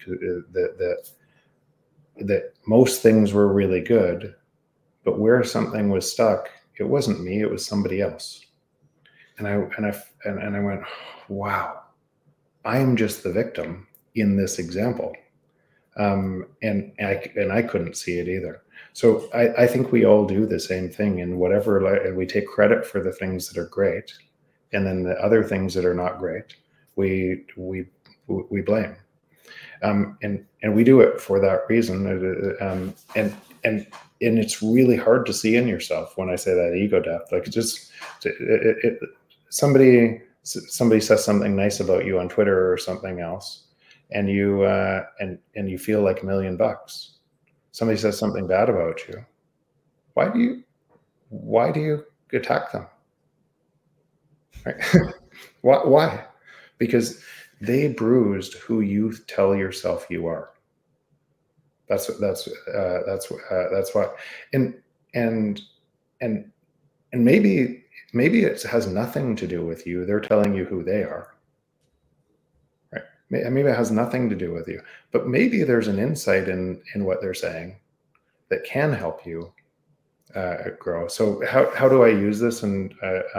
Speaker 2: that most things were really good, but where something was stuck, it wasn't me, it was somebody else. And I went, wow, I am just the victim in this example. And I couldn't see it either. So I think we all do the same thing in whatever, we take credit for the things that are great, and then the other things that are not great, we blame. And we do it for that reason. And it's really hard to see in yourself when I say that ego death. Like somebody says something nice about you on Twitter or something else, and you feel like $1 million. Somebody says something bad about you. Why do you attack them? Right? Why? Because they bruised who you tell yourself you are. That's why. And maybe it has nothing to do with you. They're telling you who they are. Right? Maybe it has nothing to do with you. But maybe there's an insight in what they're saying that can help you grow. So how do I use this? And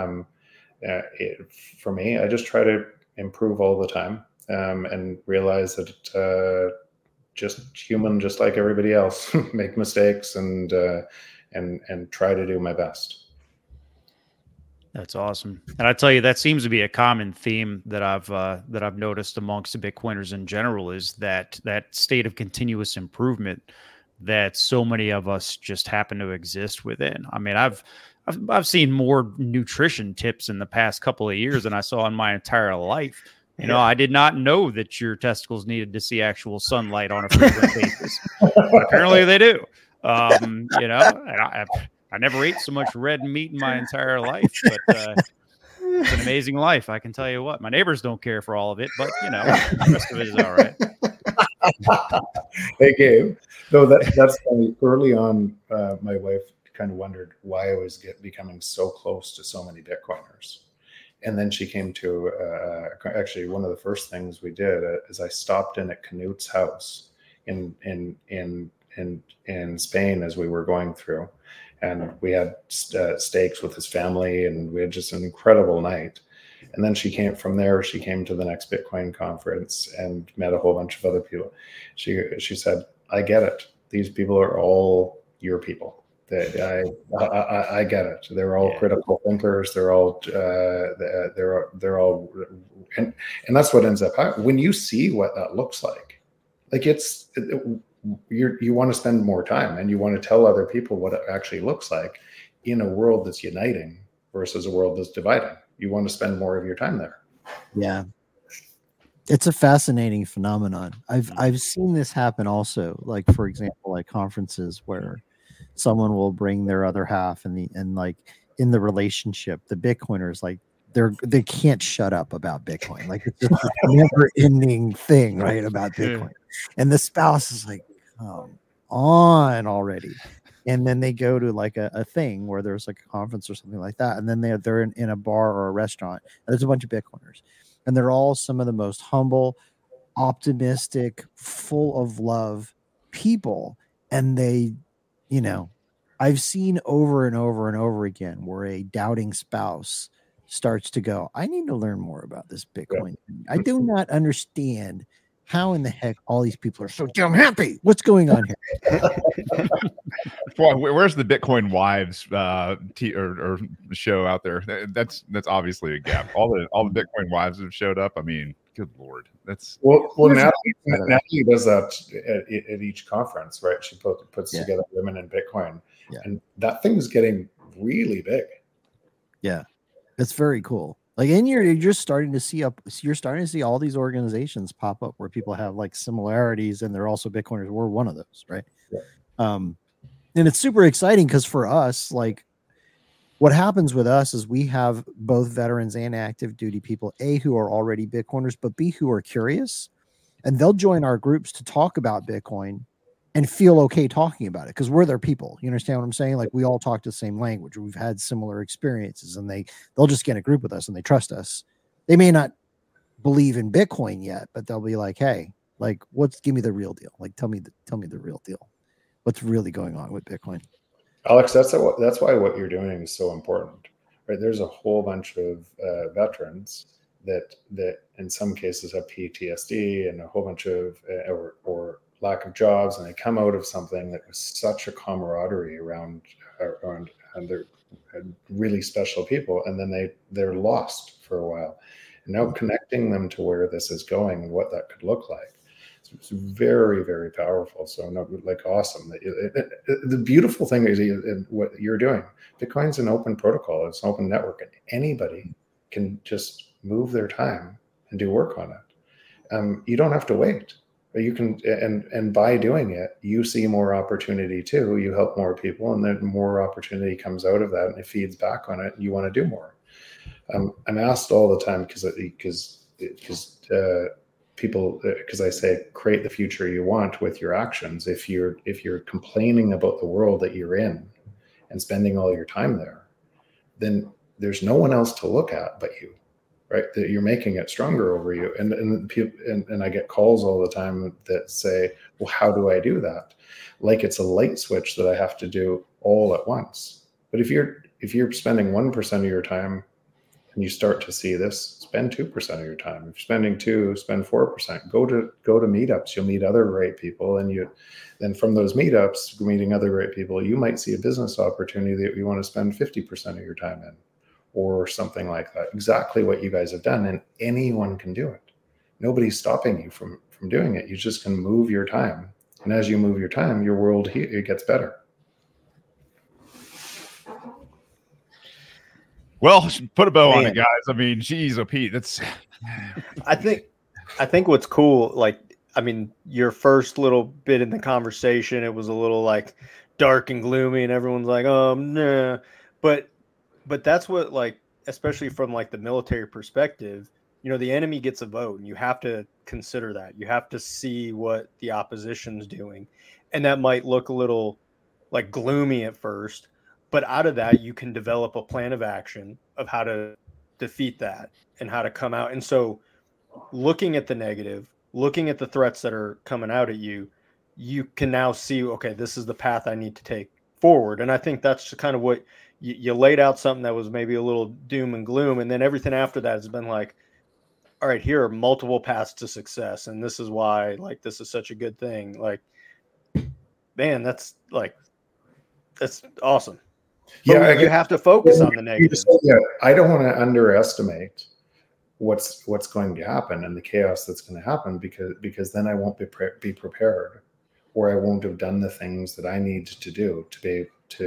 Speaker 2: for me, I just try to improve all the time, and realize that just human, just like everybody else, make mistakes and try to do my best.
Speaker 4: That's awesome. And I tell you, that seems to be a common theme that I've noticed amongst the Bitcoiners in general, is that state of continuous improvement that so many of us just happen to exist within. I mean, I've seen more nutrition tips in the past couple of years than I saw in my entire life. You know, I did not know that your testicles needed to see actual sunlight on a frequent basis. But apparently they do. You know, and I never ate so much red meat in my entire life, but it's an amazing life. I can tell you what, my neighbors don't care for all of it, but you know, the rest of it is all right.
Speaker 2: Hey, Gabe. No, that's funny. Early on, my wife kind of wondered why I was becoming so close to so many Bitcoiners. And then she came to, actually, one of the first things we did is I stopped in at Canute's house in Spain as we were going through. And we had steaks with his family, and we had just an incredible night. And then she came to the next Bitcoin conference and met a whole bunch of other people. She said, I get it. These people are all your people. I get it. They're all critical thinkers. They're all, and that's what ends up, when you see what that looks like you want to spend more time, and you want to tell other people what it actually looks like in a world that's uniting versus a world that's dividing. You want to spend more of your time there.
Speaker 1: Yeah. It's a fascinating phenomenon. I've seen this happen also, like, for example, like conferences where someone will bring their other half, and like in the relationship, the Bitcoiners, like they can't shut up about Bitcoin. Like, it's just a never ending thing, right? About Bitcoin. And the spouse is like, come on already. And then they go to like a thing where there's like a conference or something like that. And then they're in a bar or a restaurant, and there's a bunch of Bitcoiners, and they're all some of the most humble, optimistic, full of love people. And they, you know, I've seen over and over and over again where a doubting spouse starts to go, I need to learn more about this Bitcoin. I do not understand how in the heck all these people are so damn happy. What's going on here?
Speaker 3: Well, where's the Bitcoin Wives or show out there? That's obviously a gap. All the Bitcoin Wives have showed up. I mean, good Lord, that's
Speaker 2: well. Natalie does that at each conference, right? She puts together women in Bitcoin, and that thing is getting really big.
Speaker 1: Yeah, it's very cool. Like, and you're just starting to see all these organizations pop up where people have like similarities, and they're also Bitcoiners. We're one of those, right? Yeah. And it's super exciting because for us, like, what happens with us is we have both veterans and active duty people, A, who are already Bitcoiners, but B, who are curious, and they'll join our groups to talk about Bitcoin and feel okay talking about it because we're their people. You understand what I'm saying? Like we all talk the same language. We've had similar experiences, and they'll just get in a group with us and they trust us. They may not believe in Bitcoin yet, but they'll be like, hey, like give me the real deal. Like tell me the real deal. What's really going on with Bitcoin?
Speaker 2: Alex, that's why what you're doing is so important, right? There's a whole bunch of veterans that in some cases have PTSD and a whole bunch of or lack of jobs, and they come out of something that was such a camaraderie around and they're really special people, and then they're lost for a while. And now connecting them to where this is going and what that could look like. It's very, very powerful. So, awesome. The beautiful thing is what you're doing. Bitcoin's an open protocol. It's an open network, and anybody can just move their time and do work on it. You don't have to wait. You can, and by doing it, you see more opportunity too. You help more people, and then more opportunity comes out of that, and it feeds back on it. And you want to do more. I'm asked all the time because people, because I say create the future you want with your actions. If you're complaining about the world that you're in and spending all your time there, then there's no one else to look at but you, right? That you're making it stronger over you. And I get calls all the time that say, well, how do I do that? Like it's a light switch that I have to do all at once. But if you're spending 1% of your time and you start to see this, spend 2% of your time. If you're spending 2%, spend 4%. Go to meetups. You'll meet other great people, and then from those meetups, meeting other great people, you might see a business opportunity that you want to spend 50% of your time in, or something like that. Exactly what you guys have done, and anyone can do it. Nobody's stopping you from doing it. You just can move your time, and as you move your time, your world it gets better.
Speaker 3: Well, put a bow on it, guys. I mean, geez, Pete, that's.
Speaker 5: I think what's cool, like, I mean, your first little bit in the conversation, it was a little like dark and gloomy, and everyone's like, "Oh, nah," but that's what, like, especially from like the military perspective, the enemy gets a vote, and you have to consider that. You have to see what the opposition's doing, and that might look a little like gloomy at first. But out of that, you can develop a plan of action of how to defeat that and how to come out. And so looking at the negative, looking at the threats that are coming out at you, you can now see, okay, this is the path I need to take forward. And I think that's kind of what you laid out, something that was maybe a little doom and gloom. And then everything after that has been like, all right, here are multiple paths to success. And this is why, like, this is such a good thing. Like, man, that's awesome. But you have to focus on the negative.
Speaker 2: I don't want to underestimate what's going to happen and the chaos that's going to happen, because then I won't be prepared, or I won't have done the things that I need to do to be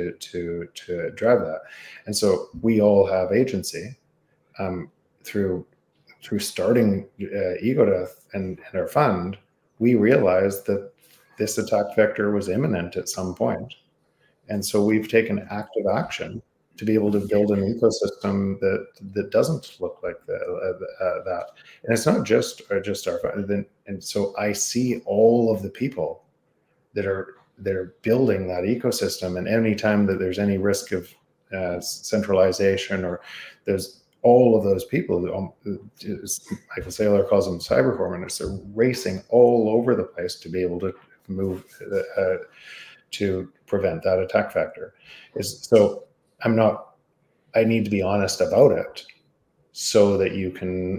Speaker 2: to drive that. And so we all have agency through starting Ego Death and our fund. We realized that this attack vector was imminent at some point. And so we've taken active action to be able to build an ecosystem that doesn't look like that. And it's not just our fund. And so I see all of the people that are building that ecosystem. And anytime that there's any risk of centralization, or there's all of those people, Michael Saylor calls them cyber hornets, they're racing all over the place to be able to move to prevent that attack vector. I need to be honest about it so that you can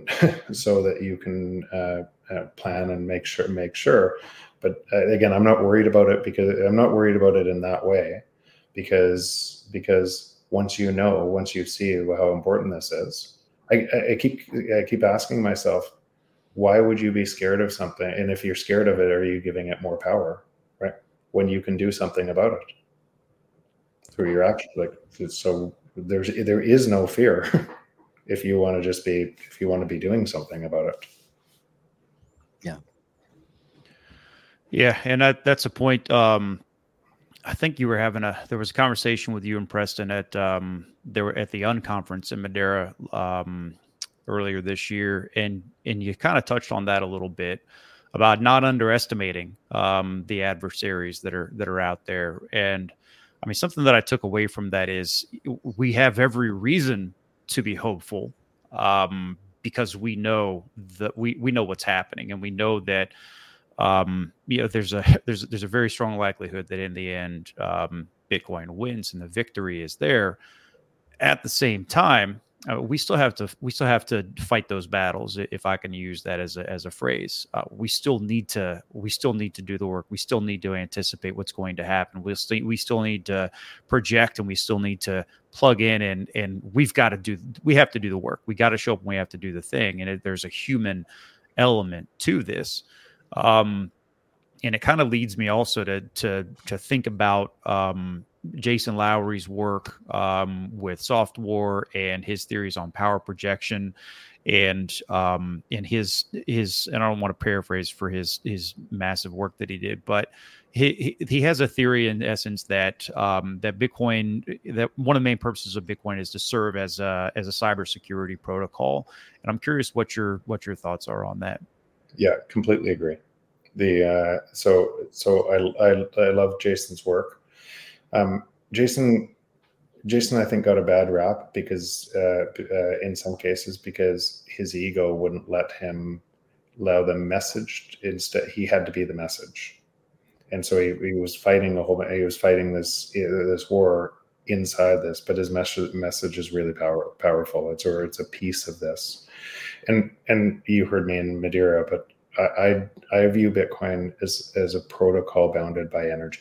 Speaker 2: plan and make sure. But again, I'm not worried about it, because I'm not worried about it in that way, because once you see how important this is, I keep asking myself, why would you be scared of something? And if you're scared of it, are you giving it more power, right? When you can do something about it through your action. So there is no fear if you want to be doing something about it.
Speaker 1: Yeah.
Speaker 4: Yeah. And that's a point. I think you were having there was a conversation with you and Preston at they were at the Unconference in Madeira earlier this year, and you kind of touched on that a little bit about not underestimating the adversaries that are out there. And I mean, something that I took away from that is we have every reason to be hopeful because we know that we know what's happening, and we know that there's a very strong likelihood that in the end Bitcoin wins and the victory is there. At the same time, we still have to fight those battles, if I can use that as a phrase. We still need to do the work. We still need to anticipate what's going to happen. We still need to project, and we still need to plug in, and we have to do the work. We got to show up and we have to do the thing. And there's a human element to this. And it kind of leads me also to think about Jason Lowery's work with Soft War and his theories on power projection, and his and I don't want to paraphrase for his massive work that he did, but he has a theory in essence that that Bitcoin, that one of the main purposes of Bitcoin is to serve as a cybersecurity protocol. And I'm curious what your thoughts are on that.
Speaker 2: Yeah, completely agree. So I love Jason's work. Jason, I think, got a bad rap because in some cases because his ego wouldn't let him allow the message. Instead, he had to be the message, and so he was fighting he was fighting this war inside this. But his message is really powerful. It's a piece of this, and you heard me in Madeira, but I view Bitcoin as a protocol bounded by energy.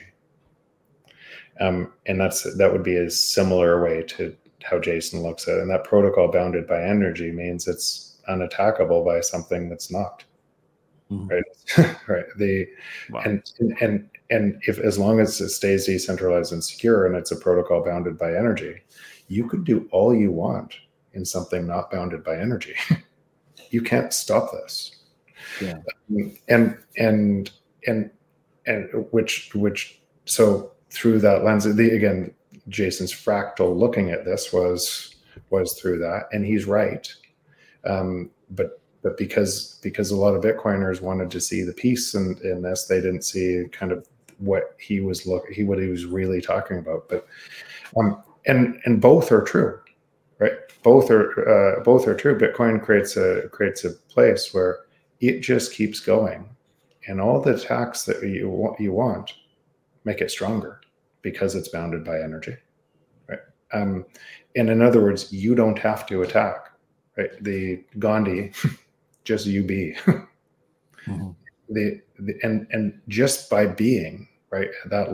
Speaker 2: And that would be a similar way to how Jason looks at it. And that protocol bounded by energy means it's unattackable by something that's not. Mm-hmm. Right. Right. Wow. And if, as long as it stays decentralized and secure and it's a protocol bounded by energy, you could do all you want in something not bounded by energy. You can't stop this. Yeah. And which so through that lens, again, Jason's fractal looking at this was through that, and he's right. But because a lot of Bitcoiners wanted to see the peace in this, they didn't see kind of what he was really talking about. But and both are true, right? Both are true. Bitcoin creates a place where it just keeps going, and all the attacks that you want make it stronger because it's bounded by energy, right? And in other words, you don't have to attack, right? The Gandhi, just you be. Mm-hmm. And just by being right that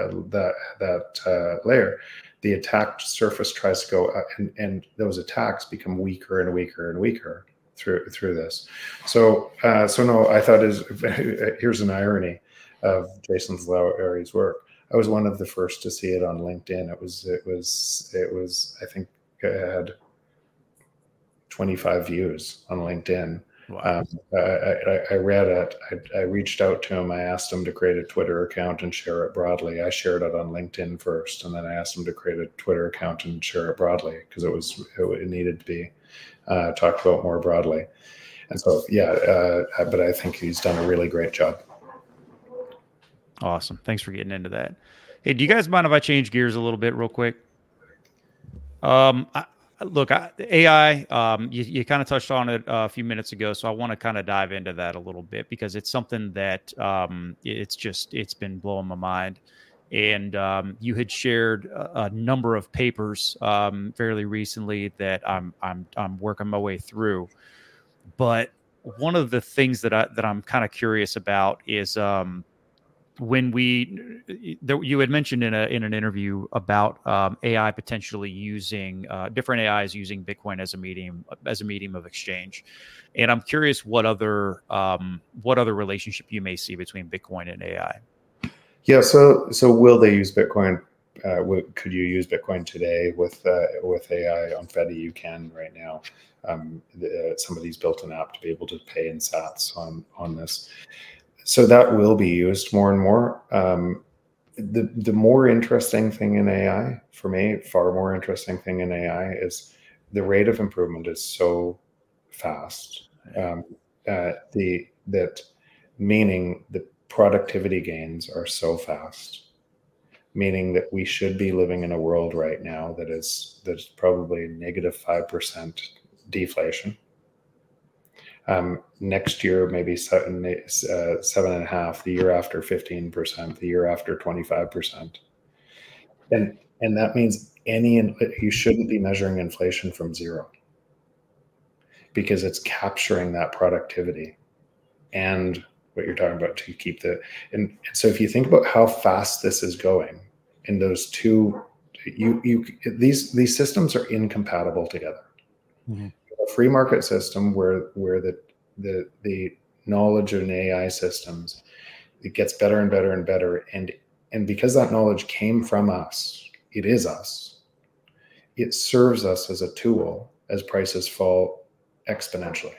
Speaker 2: layer, the attacked surface tries to go, and those attacks become weaker and weaker and weaker through this. So no, I thought here's an irony of Jason Lowery's work. I was one of the first to see it on LinkedIn. It was I think it had 25 views on LinkedIn. Wow. I read it. I reached out to him. I asked him to create a Twitter account and share it broadly. I shared it on LinkedIn first, and then I asked him to create a Twitter account and share it broadly because it needed to be talked about more broadly. And so, but I think he's done a really great job.
Speaker 4: Awesome. Thanks for getting into that. Hey, do you guys mind if I change gears a little bit real quick? AI, you kind of touched on it a few minutes ago, so I want to kind of dive into that a little bit because it's something that it's been blowing my mind. And you had shared a number of papers fairly recently that I'm working my way through. But one of the things that I'm kind of curious about is when you had mentioned in an interview about AI potentially using different AIs using Bitcoin as a medium of exchange, and I'm curious what other relationship you may see between Bitcoin and AI.
Speaker 2: Yeah. So will they use Bitcoin? Could you use Bitcoin today with AI on Fedi? You can right now. Somebody's built an app to be able to pay in sats on this. So that will be used more and more. the more interesting thing in AI for me, far more interesting thing in AI is the rate of improvement is so fast. Meaning the productivity gains are so fast, meaning that we should be living in a world right now that's probably -5% deflation. Next year, maybe 7.5%, the year after 15%, the year after 25%. And that means you shouldn't be measuring inflation from zero, because it's capturing that productivity and what you're talking about to keep and so if you think about how fast this is going in those two, these systems are incompatible together. Mm-hmm. A free market system where the knowledge in AI systems, it gets better and better and better, and because that knowledge came from us, it is us. It serves us as a tool as prices fall exponentially.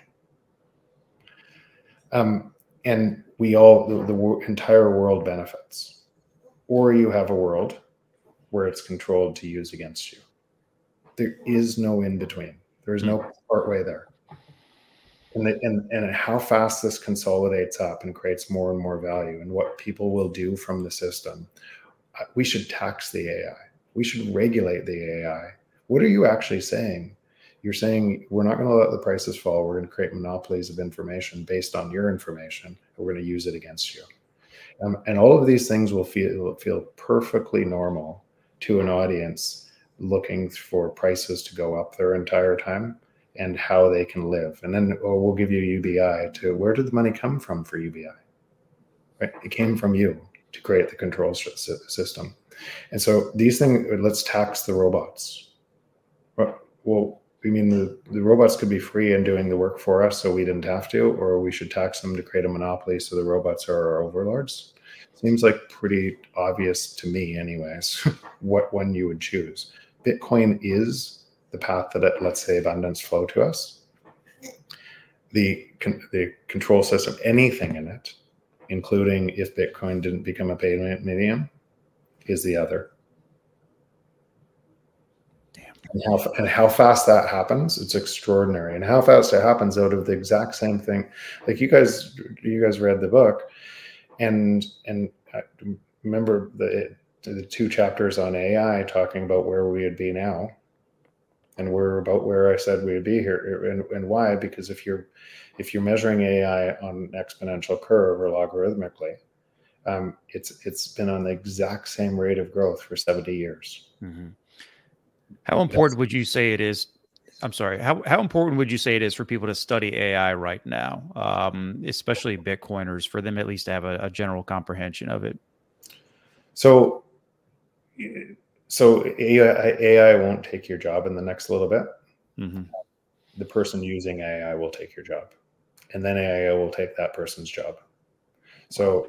Speaker 2: And the entire world benefits. Or you have a world where it's controlled to use against you. There is no in between. There is no part way there. And how fast this consolidates up and creates more and more value, and what people will do from the system. We should tax the AI. We should regulate the AI. What are you actually saying? You're saying we're not going to let the prices fall. We're going to create monopolies of information based on your information, and we're going to use it against you. And all of these things will feel perfectly normal to an audience looking for prices to go up their entire time and how they can live. And then we'll give you UBI to where did the money come from for UBI? Right? It came from you to create the control system. And so these things, let's tax the robots. Well, I mean, the robots could be free and doing the work for us so we didn't have to, or we should tax them to create a monopoly so the robots are our overlords. Seems like pretty obvious to me anyways, what one you would choose. Bitcoin is the path that lets, say, abundance flow to us. The control system, anything in it, including if Bitcoin didn't become a payment medium, is the other. And how fast that happens, it's extraordinary. And how fast it happens out of the exact same thing. Like you guys read the book, and I remember the 2 chapters on AI talking about where we would be now, and we're about where I said we would be here, and why? Because if you're measuring AI on an exponential curve or logarithmically, it's been on the exact same rate of growth for 70 years.
Speaker 4: Mm-hmm. How important would you say it is? I'm sorry. How important would you say it is for people to study AI right now, especially Bitcoiners, for them at least to have a general comprehension of it?
Speaker 2: So AI won't take your job in the next little bit. Mm-hmm. The person using AI will take your job, and then AI will take that person's job. So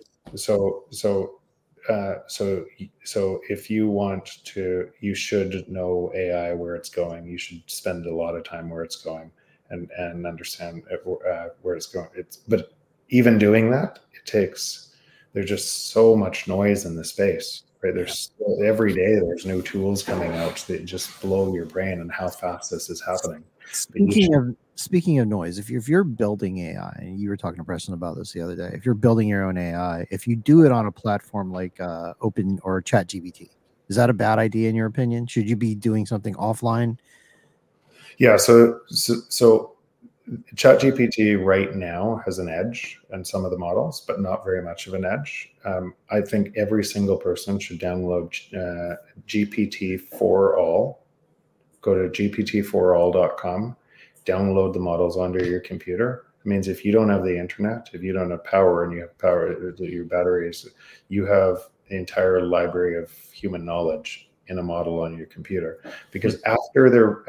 Speaker 2: if you want to, you should know AI, where it's going. You should spend a lot of time where it's going and understand where it's going. But even doing that, there's just so much noise in the space, right? Every day there's new tools coming out that just blow your brain and how fast this is happening.
Speaker 1: Speaking of noise, if you're building AI, and you were talking to Preston about this the other day, if you're building your own AI, if you do it on a platform like Open or ChatGPT, is that a bad idea in your opinion? Should you be doing something offline?
Speaker 2: Yeah. So ChatGPT right now has an edge on some of the models, but not very much of an edge. I think every single person should download GPT-4all. Go to GPT-4all.com. Download the models onto your computer. It means if you don't have the internet, if you don't have power and you have power your batteries, you have the entire library of human knowledge in a model on your computer. Because after they're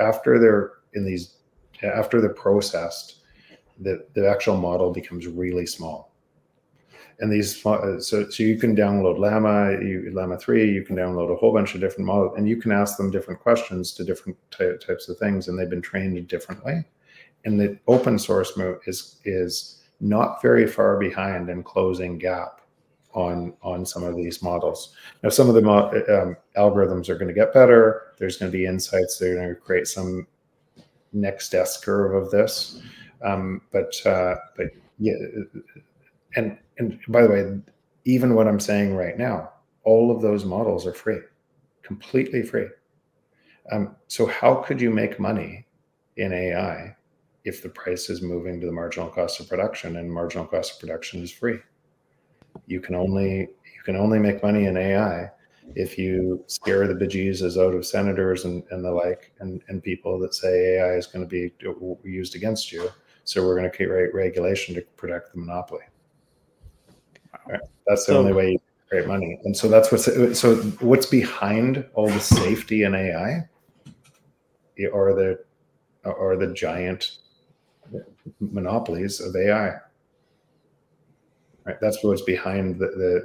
Speaker 2: processed, the actual model becomes really small. And these, so you can download Llama 3, you can download a whole bunch of different models, and you can ask them different questions to different types of things, and they've been trained differently. And the open source move is not very far behind in closing gap on some of these models. Now, some of the algorithms are going to get better. There's going to be insights. They're going to create some next S curve of this. But yeah, and by the way, even what I'm saying right now, all of those models are free, completely free. So how could you make money in AI if the price is moving to the marginal cost of production, and marginal cost of production is free? You can only make money in AI if you scare the bejesus out of senators and the like, and people that say AI is going to be used against you. So we're going to create regulation to protect the monopoly. Right. That's the only way you create money. And so what's behind all the safety in AI are the giant monopolies of AI. Right. That's what's behind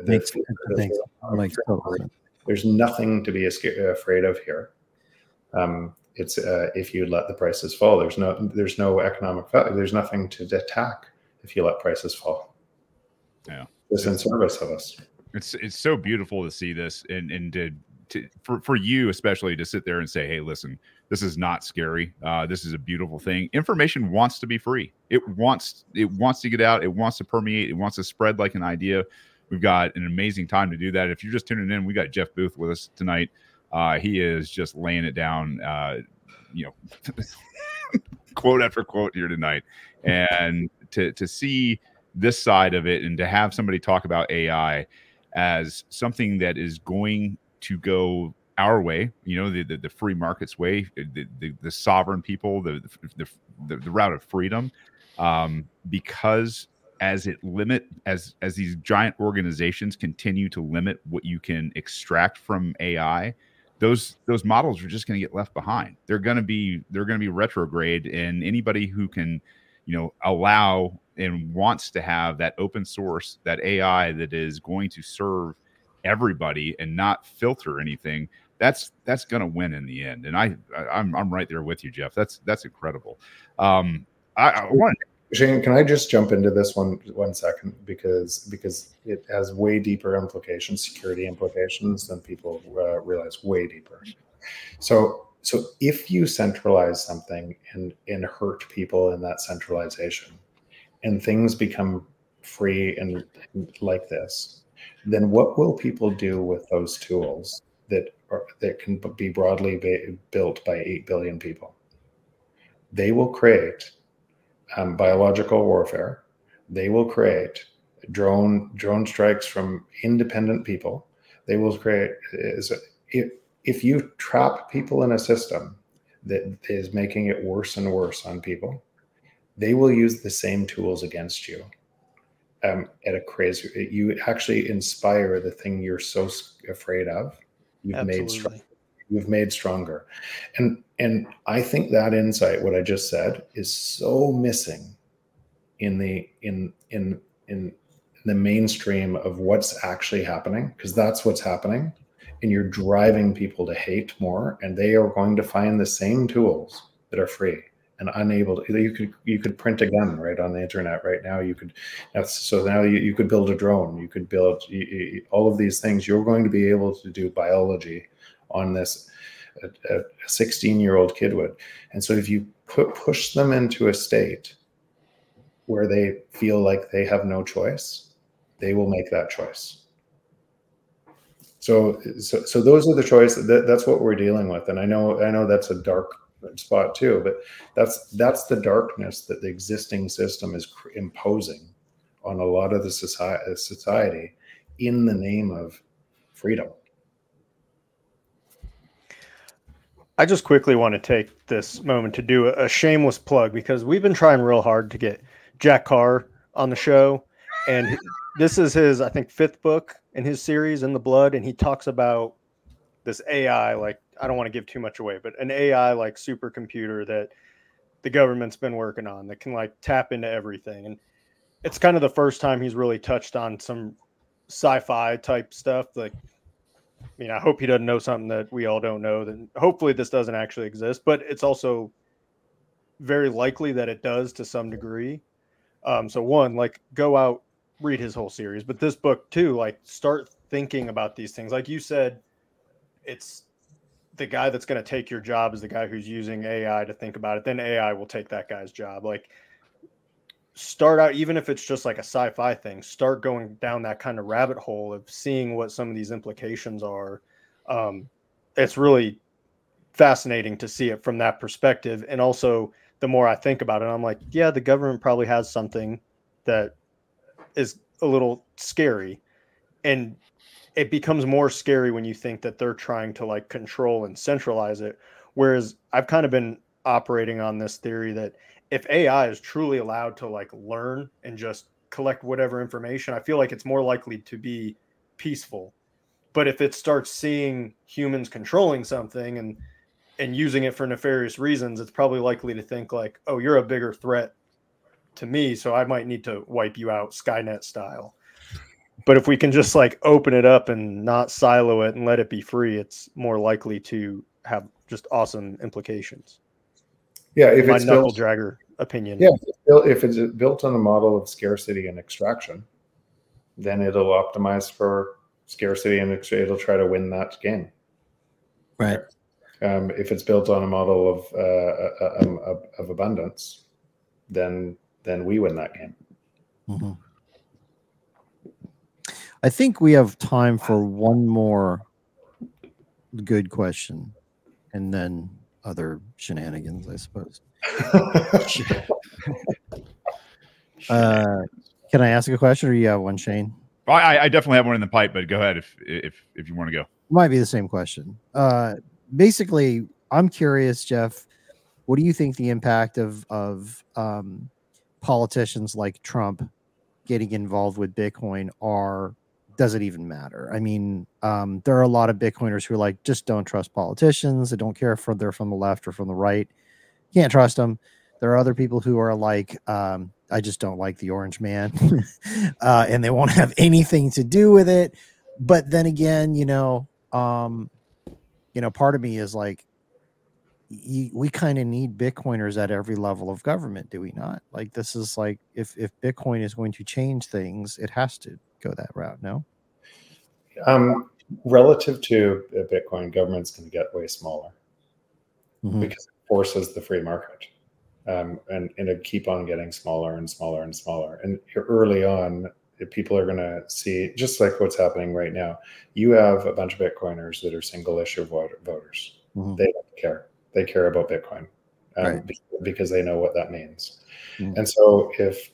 Speaker 2: there's nothing to be afraid of here. It's if you let the prices fall, there's no economic value. There's nothing to attack if you let prices fall.
Speaker 3: Yeah,
Speaker 2: it's in service of us.
Speaker 3: It's so beautiful to see this, and for you especially to sit there and say, hey, listen, this is not scary. This is a beautiful thing. Information wants to be free. It wants to get out. It wants to permeate. It wants to spread like an idea. We've got an amazing time to do that. If you're just tuning in, we got Jeff Booth with us tonight. He is just laying it down, quote after quote here tonight. And to see this side of it, and to have somebody talk about AI as something that is going to go our way, the free market's way, the sovereign people, the route of freedom, because as these giant organizations continue to limit what you can extract from AI, those models are just going to get left behind. They're going to be retrograde, and anybody who can, allow and wants to have that open source, that AI that is going to serve everybody and not filter anything, that's going to win in the end. And I'm right there with you, Jeff. That's incredible. I want
Speaker 2: Shane, can I just jump into this one second, because it has way deeper implications, security implications, than people realize, way deeper. So if you centralize something and hurt people in that centralization, and things become free and like this, then what will people do with those tools that can be broadly built by 8 billion people? They will create biological warfare. They will create drone strikes from independent people. They will create, if you trap people in a system that is making it worse and worse on people, they will use the same tools against you. At a crazy, you actually inspire the thing you're so afraid of. You've made stronger. And I think that insight, what I just said, is so missing in the mainstream of what's actually happening, because that's what's happening. And you're driving people to hate more, and they are going to find the same tools that are free and unable to. You could print a gun right on the internet right now. You could build a drone. You could build all of these things. You're going to be able to do biology on this. A 16-year-old kid would. And so if you push them into a state where they feel like they have no choice, they will make that choice. So those are the choices. That's what we're dealing with. And I know that's a dark spot too, but that's the darkness that the existing system is imposing on a lot of the society in the name of freedom.
Speaker 5: I just quickly want to take this moment to do a shameless plug, because we've been trying real hard to get Jack Carr on the show. And this is his, I think, 5th book in his series, In the Blood. And he talks about this AI, like, I don't want to give too much away, but an AI like supercomputer that the government's been working on that can like tap into everything. And it's kind of the first time he's really touched on some sci-fi type stuff. Like, I hope he doesn't know something that we all don't know. Then hopefully this doesn't actually exist, but it's also very likely that it does to some degree. So one, like, go out, read his whole series, but this book too, like start thinking about these things. Like you said, it's the guy that's going to take your job is the guy who's using AI to think about it. Then AI will take that guy's job. Like start out, even if it's just like a sci-fi thing, start going down that kind of rabbit hole of seeing what some of these implications are. It's really fascinating to see it from that perspective. And also the more I think about it, I'm like, yeah, the government probably has something that is a little scary. And it becomes more scary when you think that they're trying to like control and centralize it. Whereas I've kind of been operating on this theory that if AI is truly allowed to like learn and just collect whatever information, I feel like it's more likely to be peaceful. But if it starts seeing humans controlling something and using it for nefarious reasons, it's probably likely to think like, oh, you're a bigger threat to me, so I might need to wipe you out Skynet style. But if we can just like open it up and not silo it and let it be free, it's more likely to have just awesome implications.
Speaker 2: Yeah, if
Speaker 5: my
Speaker 2: it's
Speaker 5: knuckle
Speaker 2: built,
Speaker 5: dragger opinion.
Speaker 2: Yeah, if it's built on a model of scarcity and extraction, then it'll optimize for scarcity and it'll try to win that game.
Speaker 1: Right.
Speaker 2: If it's built on a model of abundance, then we win that game.
Speaker 1: Mm-hmm. I think we have time for one more good question, and then other shenanigans, I suppose. Can I ask a question, or you have one, Shane?
Speaker 3: Well, I definitely have one in the pipe, but go ahead if you want to go.
Speaker 1: Might be the same question. Basically, I'm curious, Jeff. What do you think the impact of politicians like Trump getting involved with Bitcoin are? Does it even matter? I mean, there are a lot of Bitcoiners who are like, just don't trust politicians. They don't care if they're from the left or from the right. Can't trust them. There are other people who are like, I just don't like the orange man, and they won't have anything to do with it. But then again, part of me is like, we kind of need Bitcoiners at every level of government, do we not? Like, this is like, if Bitcoin is going to change things, it has to go that route. No.
Speaker 2: Relative to Bitcoin, government's going to get way smaller because it forces the free market, and it keep on getting smaller and smaller and smaller. And early on, people are going to see, just like what's happening right now. You have a bunch of Bitcoiners that are single issue voters. They don't care. They care about Bitcoin because they know what that means. And so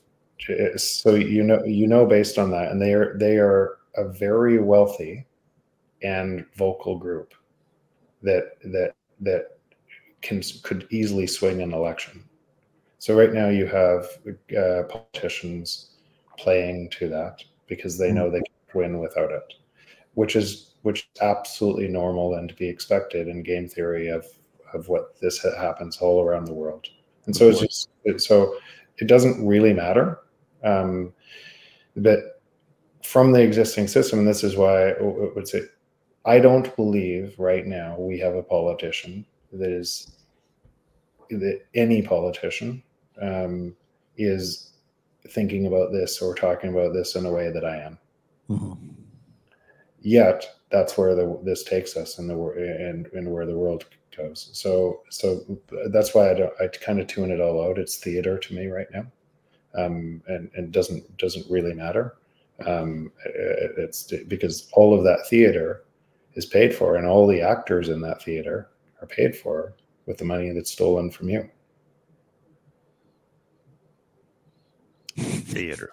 Speaker 2: based on that, and they are a very wealthy and vocal group that could easily swing an election. So right now you have politicians playing to that because they know they can win without it, which is absolutely normal and to be expected in game theory of what this happens all around the world. And so it doesn't really matter. But from the existing system, and this is why I would say, I don't believe right now we have a politician that any politician is thinking about this or talking about this in a way that I am. Yet that's where this takes us and where the world goes. So that's why I kind of tune it all out. It's theater to me right now. And doesn't really matter. It's because all of that theater is paid for, and all the actors in that theater are paid for with the money that's stolen from you.
Speaker 4: Theater.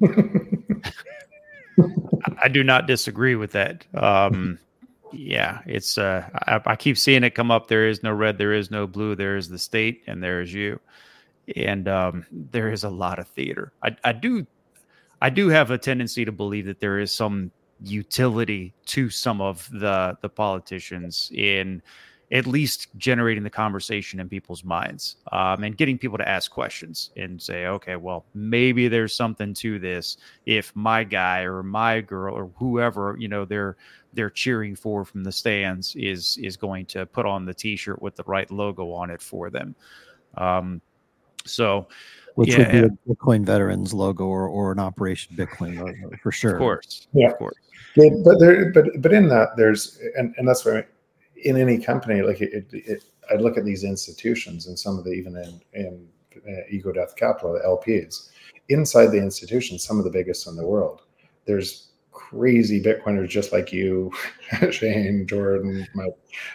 Speaker 4: I do not disagree with that. Yeah, it's I keep seeing it come up. There is no red, there is no blue, there is the state, and there is you. And there is a lot of theater. I do have a tendency to believe that there is some utility to some of the politicians in at least generating the conversation in people's minds, and getting people to ask questions and say, okay, well, maybe there's something to this if my guy or my girl or whoever, they're cheering for from the stands is going to put on the t-shirt with the right logo on it for them. So
Speaker 1: which would be a Bitcoin Veterans logo or an Operation Bitcoin logo for sure.
Speaker 4: Of course.
Speaker 2: Yeah.
Speaker 4: Of course.
Speaker 2: Yeah, but in that there's and that's why in any company, like I look at these institutions and some of the even in Ego Death Capital, the LPs, inside the institution, some of the biggest in the world. There's crazy Bitcoiners just like you, Shane, Jordan, like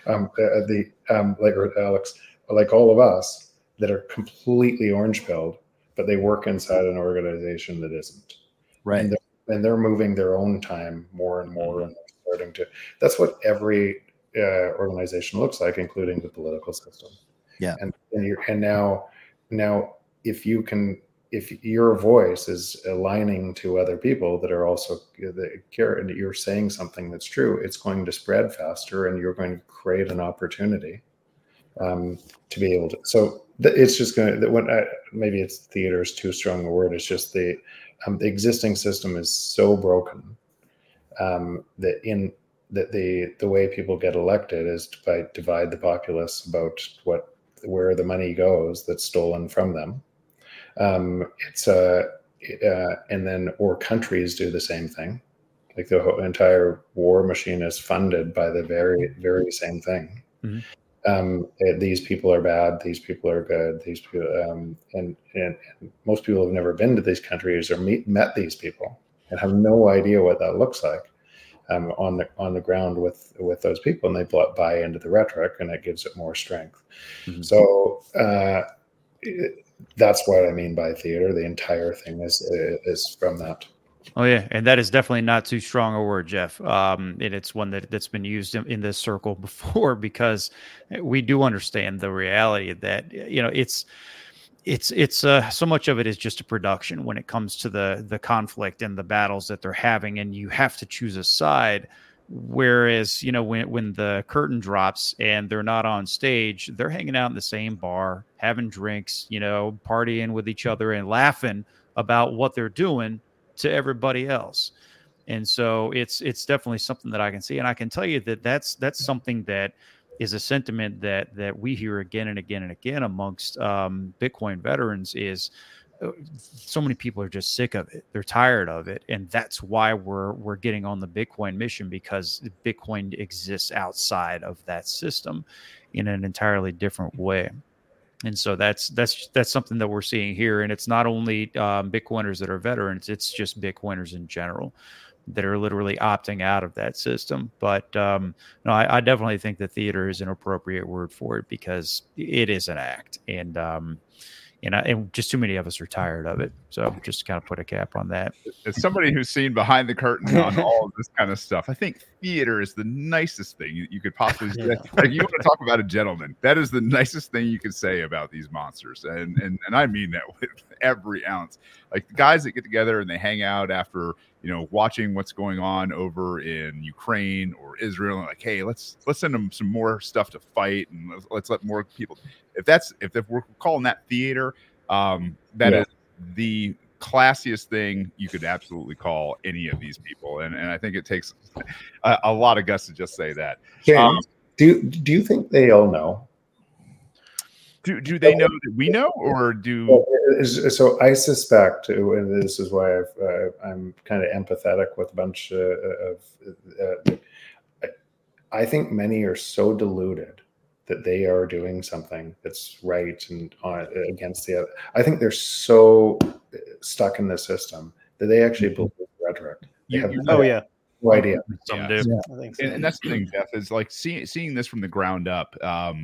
Speaker 2: Alex, like all of us that are completely orange pilled, but they work inside an organization that isn't.
Speaker 1: Right.
Speaker 2: And they're moving their own time more and more, and they're starting to. That's what every organization looks like, including the political system.
Speaker 1: Yeah.
Speaker 2: And now if your voice is aligning to other people that are also that care, and you're saying something that's true, it's going to spread faster, and you're going to create an opportunity to be able to. So it's just going to. Maybe it's theater is too strong a word. It's just the existing system is so broken that the way people get elected is to divide the populace about where the money goes that's stolen from them. And then countries do the same thing. Like the whole entire war machine is funded by the very, very same thing. Mm-hmm. These people are bad. These people are good. These people, and most people have never been to these countries or met these people and have no idea what that looks like on the ground with those people, and they buy into the rhetoric, and it gives it more strength. Mm-hmm. So that's what I mean by theater. The entire thing is from that.
Speaker 4: Oh yeah, and that is definitely not too strong a word, Jeff. And it's one that's been used in this circle before, because we do understand the reality that it's so much of it is just a production when it comes to the conflict and the battles that they're having, and you have to choose a side. Whereas, when the curtain drops and they're not on stage, they're hanging out in the same bar, having drinks, partying with each other and laughing about what they're doing to everybody else. And so it's definitely something that I can see. And I can tell you that's something that is a sentiment that we hear again and again and again amongst Bitcoin veterans is so many people are just sick of it. They're tired of it. And that's why we're getting on the Bitcoin mission, because Bitcoin exists outside of that system in an entirely different way. And so that's something that we're seeing here. And it's not only Bitcoiners that are veterans, it's just Bitcoiners in general that are literally opting out of that system. But no, I definitely think that theater is an appropriate word for it, because it is an act. And just too many of us are tired of it. So just to kind of put a cap on that.
Speaker 3: As somebody who's seen behind the curtain on all of this kind of stuff, I think theater is the nicest thing you could possibly say. Like, you want to talk about a gentleman, that is the nicest thing you could say about these monsters. And I mean that with every ounce. Like the guys that get together and they hang out after, watching what's going on over in Ukraine or Israel, and like, hey, let's send them some more stuff to fight, and let's let more people. If we're calling that theater, that is the classiest thing you could absolutely call any of these people, and I think it takes a lot of guts to just say that.
Speaker 2: James, do you think they all know?
Speaker 3: Do they know that we know, or do?
Speaker 2: So I suspect, and this is why I'm kind of empathetic with a bunch of. I think many are so deluded that they are doing something that's right and against the other. I think they're so stuck in the system that they actually believe rhetoric. They have no idea.
Speaker 4: Some do.
Speaker 2: Yeah. I think so.
Speaker 3: And that's the thing, Jeff, is like seeing this from the ground up.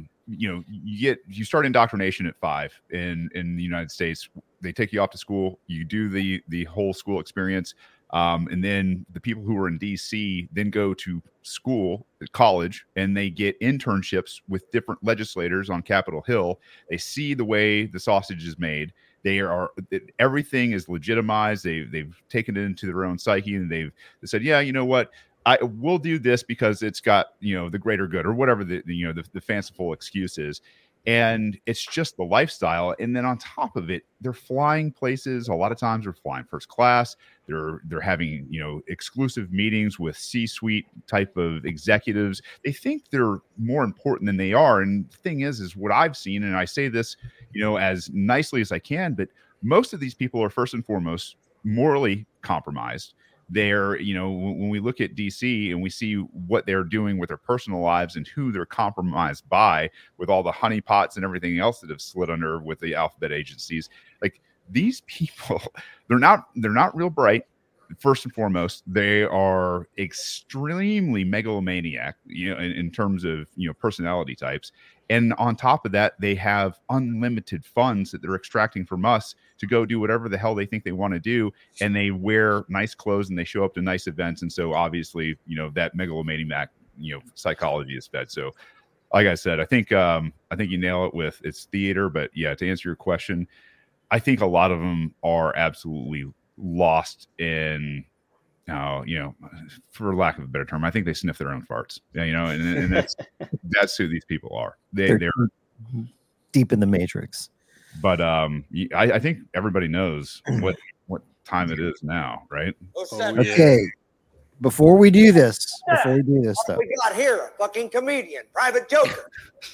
Speaker 3: You start indoctrination at 5 in the United States. They take you off to school. You do the whole school experience. And then the people who are in DC then go to college, and they get internships with different legislators on Capitol Hill. They see the way the sausage is made. Everything is legitimized. They've taken it into their own psyche, and they said, yeah, you know what? I will do this because it's got, the greater good, or whatever the fanciful excuse is. And it's just the lifestyle. And then on top of it, they're flying places. A lot of times they're flying first class. They're having, exclusive meetings with C-suite type of executives. They think they're more important than they are. And the thing is what I've seen, and I say this, as nicely as I can, but most of these people are first and foremost morally compromised. They're, when we look at DC and we see what they're doing with their personal lives and who they're compromised by, with all the honeypots and everything else that have slid under with the alphabet agencies, like these people, they're not real bright. First and foremost, they are extremely megalomaniac, in terms of, personality types. And on top of that, they have unlimited funds that they're extracting from us to go do whatever the hell they think they want to do. And they wear nice clothes and they show up to nice events. And so obviously, that megalomaniac, psychology is fed. So like I said, I think you nail it with it's theater. But yeah, to answer your question, I think a lot of them are absolutely lost in, for lack of a better term, I think they sniff their own farts. And that's who these people are. They're
Speaker 1: deep in the matrix.
Speaker 3: But I think everybody knows what time it is now, right?
Speaker 1: Okay. Before we do this, though,
Speaker 6: we got here a fucking comedian, Private Joker.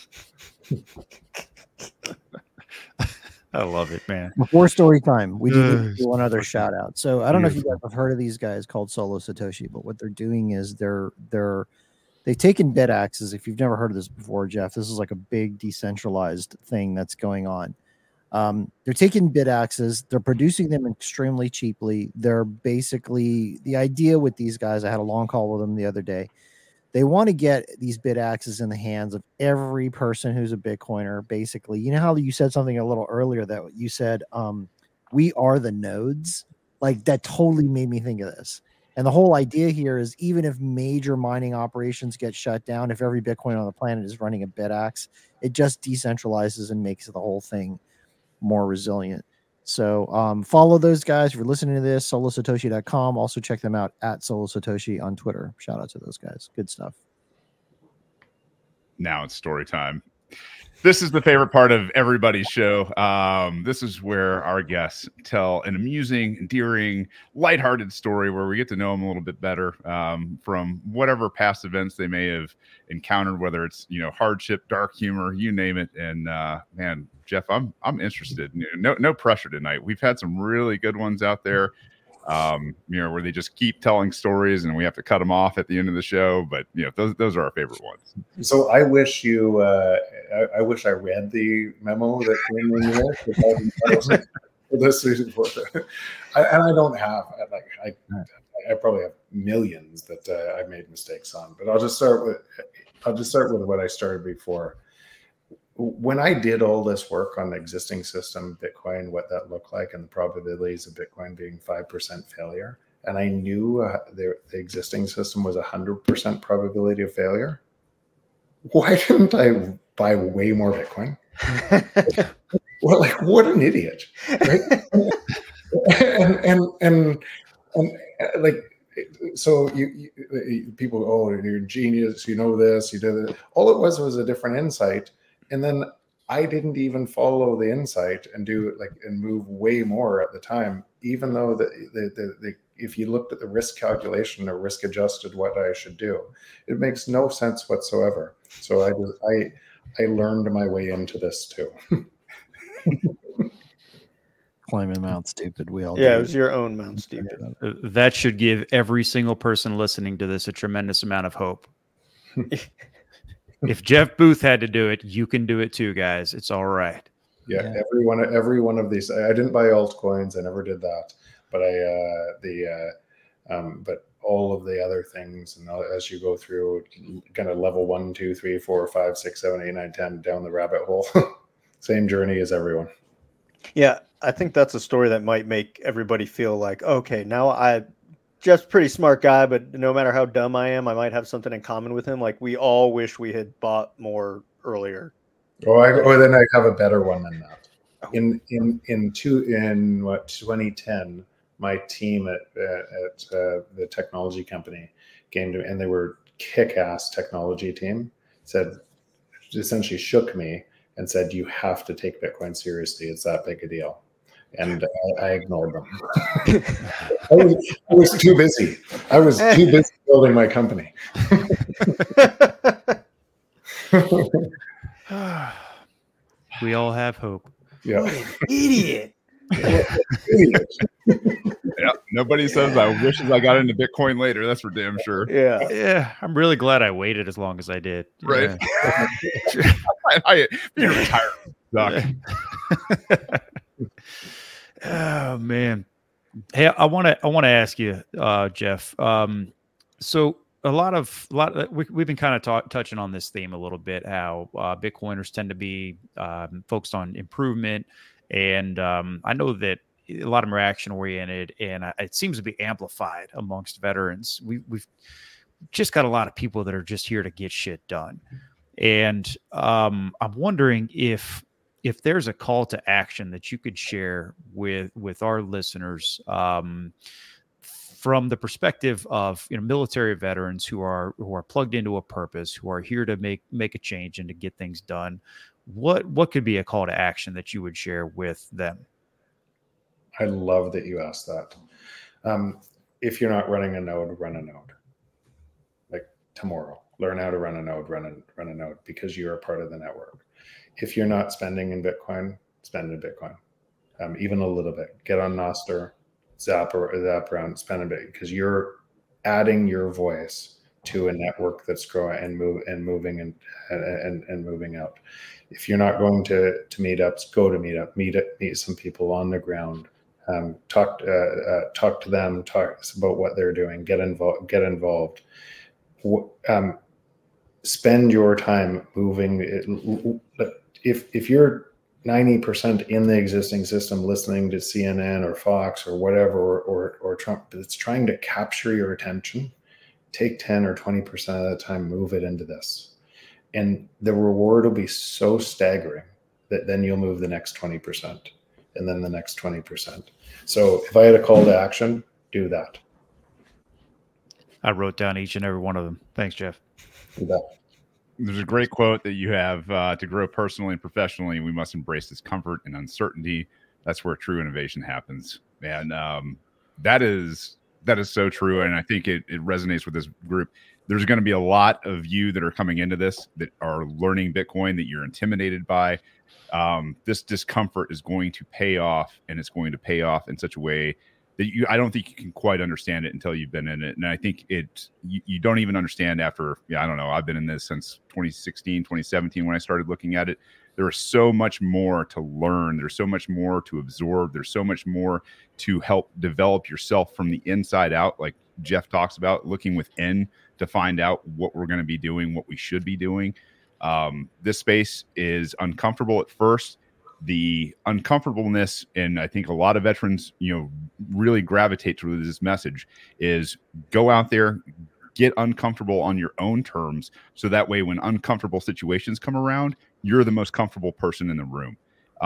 Speaker 4: I love it, man.
Speaker 1: Before story time, we do one other shout out. So I don't know if you guys have heard of these guys called Solo Satoshi, but what they're doing is they've taken bit axes. If you've never heard of this before, Jeff, this is like a big decentralized thing that's going on. They're taking bit axes, they're producing them extremely cheaply. They're basically, the idea with these guys, I had a long call with them the other day. They want to get these bit axes in the hands of every person who's a Bitcoiner. Basically, you know how you said something a little earlier that you said, we are the nodes. Like that totally made me think of this. And the whole idea here is even if major mining operations get shut down, if every Bitcoin on the planet is running a bit axe, it just decentralizes and makes the whole thing more resilient. So follow those guys. If you're listening to this, solosatoshi.com. Also check them out at solosatoshi on Twitter. Shout out to those guys. Good stuff.
Speaker 3: Now it's story time. This is the favorite part of everybody's show. This is where our guests tell an amusing, endearing, lighthearted story where we get to know them a little bit better from whatever past events they may have encountered, whether it's hardship, dark humor, you name it. And man, Jeff, I'm interested. No pressure tonight. We've had some really good ones out there. Where they just keep telling stories and we have to cut them off at the end of the show. But those are our favorite ones.
Speaker 2: So I wish I wish I read the memo that came in there for this season. And I don't have I probably have millions that I made mistakes on. But I'll just start with what I started before. When I did all this work on the existing system, Bitcoin, what that looked like, and the probabilities of Bitcoin being 5% failure, and I knew the existing system was 100% probability of failure, why didn't I buy way more Bitcoin? Well, like, what an idiot, right? and like, so you people, oh, you're a genius, you know this, you did it. All it was a different insight. And then I didn't even follow the insight and and move way more at the time, even though if you looked at the risk calculation or risk adjusted what I should do, it makes no sense whatsoever. So I learned my way into this too.
Speaker 1: Climbing Mount Stupid. We all
Speaker 5: it was your own Mount Stupid.
Speaker 4: That should give every single person listening to this a tremendous amount of hope. If Jeff Booth had to do it, you can do it too, guys. It's all right.
Speaker 2: Yeah. Every one of these. I didn't buy altcoins. I never did that. But but all of the other things, and as you go through, kind of level 1, 2, 3, 4, 5, 6, 7, 8, 9, 10 down the rabbit hole. Same journey as everyone.
Speaker 5: Yeah, I think that's a story that might make everybody feel like, okay, now Jeff's a pretty smart guy, but no matter how dumb I am, I might have something in common with him. Like we all wish we had bought more earlier.
Speaker 2: Or then I have a better one than that. In 2010, my team at the technology company came to me, and they were kick-ass technology team. Essentially shook me and said, "You have to take Bitcoin seriously. It's that big a deal." And I ignored them. I was too busy. I was too busy building my company.
Speaker 4: We all have hope.
Speaker 2: Yeah.
Speaker 5: What an idiot.
Speaker 3: Yeah, nobody says I wishes I got into Bitcoin later. That's for damn sure.
Speaker 4: Yeah. I'm really glad I waited as long as I did.
Speaker 3: Right.
Speaker 4: Yeah.
Speaker 3: I being retired. Suck.
Speaker 4: Oh man. Hey, I want to ask you, Jeff. So we've been kind of touching on this theme a little bit. How Bitcoiners tend to be focused on improvement, and I know that a lot of them are action oriented, and it seems to be amplified amongst veterans. We've just got a lot of people that are just here to get shit done, and I'm wondering if there's a call to action that you could share with our listeners from the perspective of military veterans who are plugged into a purpose, who are here to make a change and to get things done. What could be a call to action that you would share with them?
Speaker 2: I love that you asked that. If you're not running a node, run a node. Like tomorrow, learn how to run a node, run a node, because you're a part of the network. If you're not spending in Bitcoin, spend in Bitcoin, even a little bit. Get on Nostr, zap around, spend a bit, because you're adding your voice to a network that's growing and moving and moving out. If you're not going to meetups, go to meetup, meet some people on the ground. Talk to them, talk about what they're doing, get involved. Spend your time moving. If you're 90% in the existing system, listening to CNN or Fox or whatever, or Trump, that's trying to capture your attention, take 10 or 20% of the time, move it into this. And the reward will be so staggering that then you'll move the next 20% and then the next 20%. So if I had a call to action, do that.
Speaker 4: I wrote down each and every one of them. Thanks, Jeff.
Speaker 2: Do that.
Speaker 3: There's a great quote that you have to grow personally and professionally. We must embrace discomfort and uncertainty. That's where true innovation happens. And that is so true. And I think it resonates with this group. There's going to be a lot of you that are coming into this that are learning Bitcoin that you're intimidated by. This discomfort is going to pay off, and it's going to pay off in such a way that I don't think you can quite understand it until you've been in it. And I think you don't even understand after, I don't know, I've been in this since 2016, 2017, when I started looking at it. There is so much more to learn. There's so much more to absorb. There's so much more to help develop yourself from the inside out. Like Jeff talks about, looking within to find out what we're going to be doing, what we should be doing. This space is uncomfortable at first. The uncomfortableness, and I think a lot of veterans, really gravitate to this message, is go out there, get uncomfortable on your own terms. So that way, when uncomfortable situations come around, you're the most comfortable person in the room.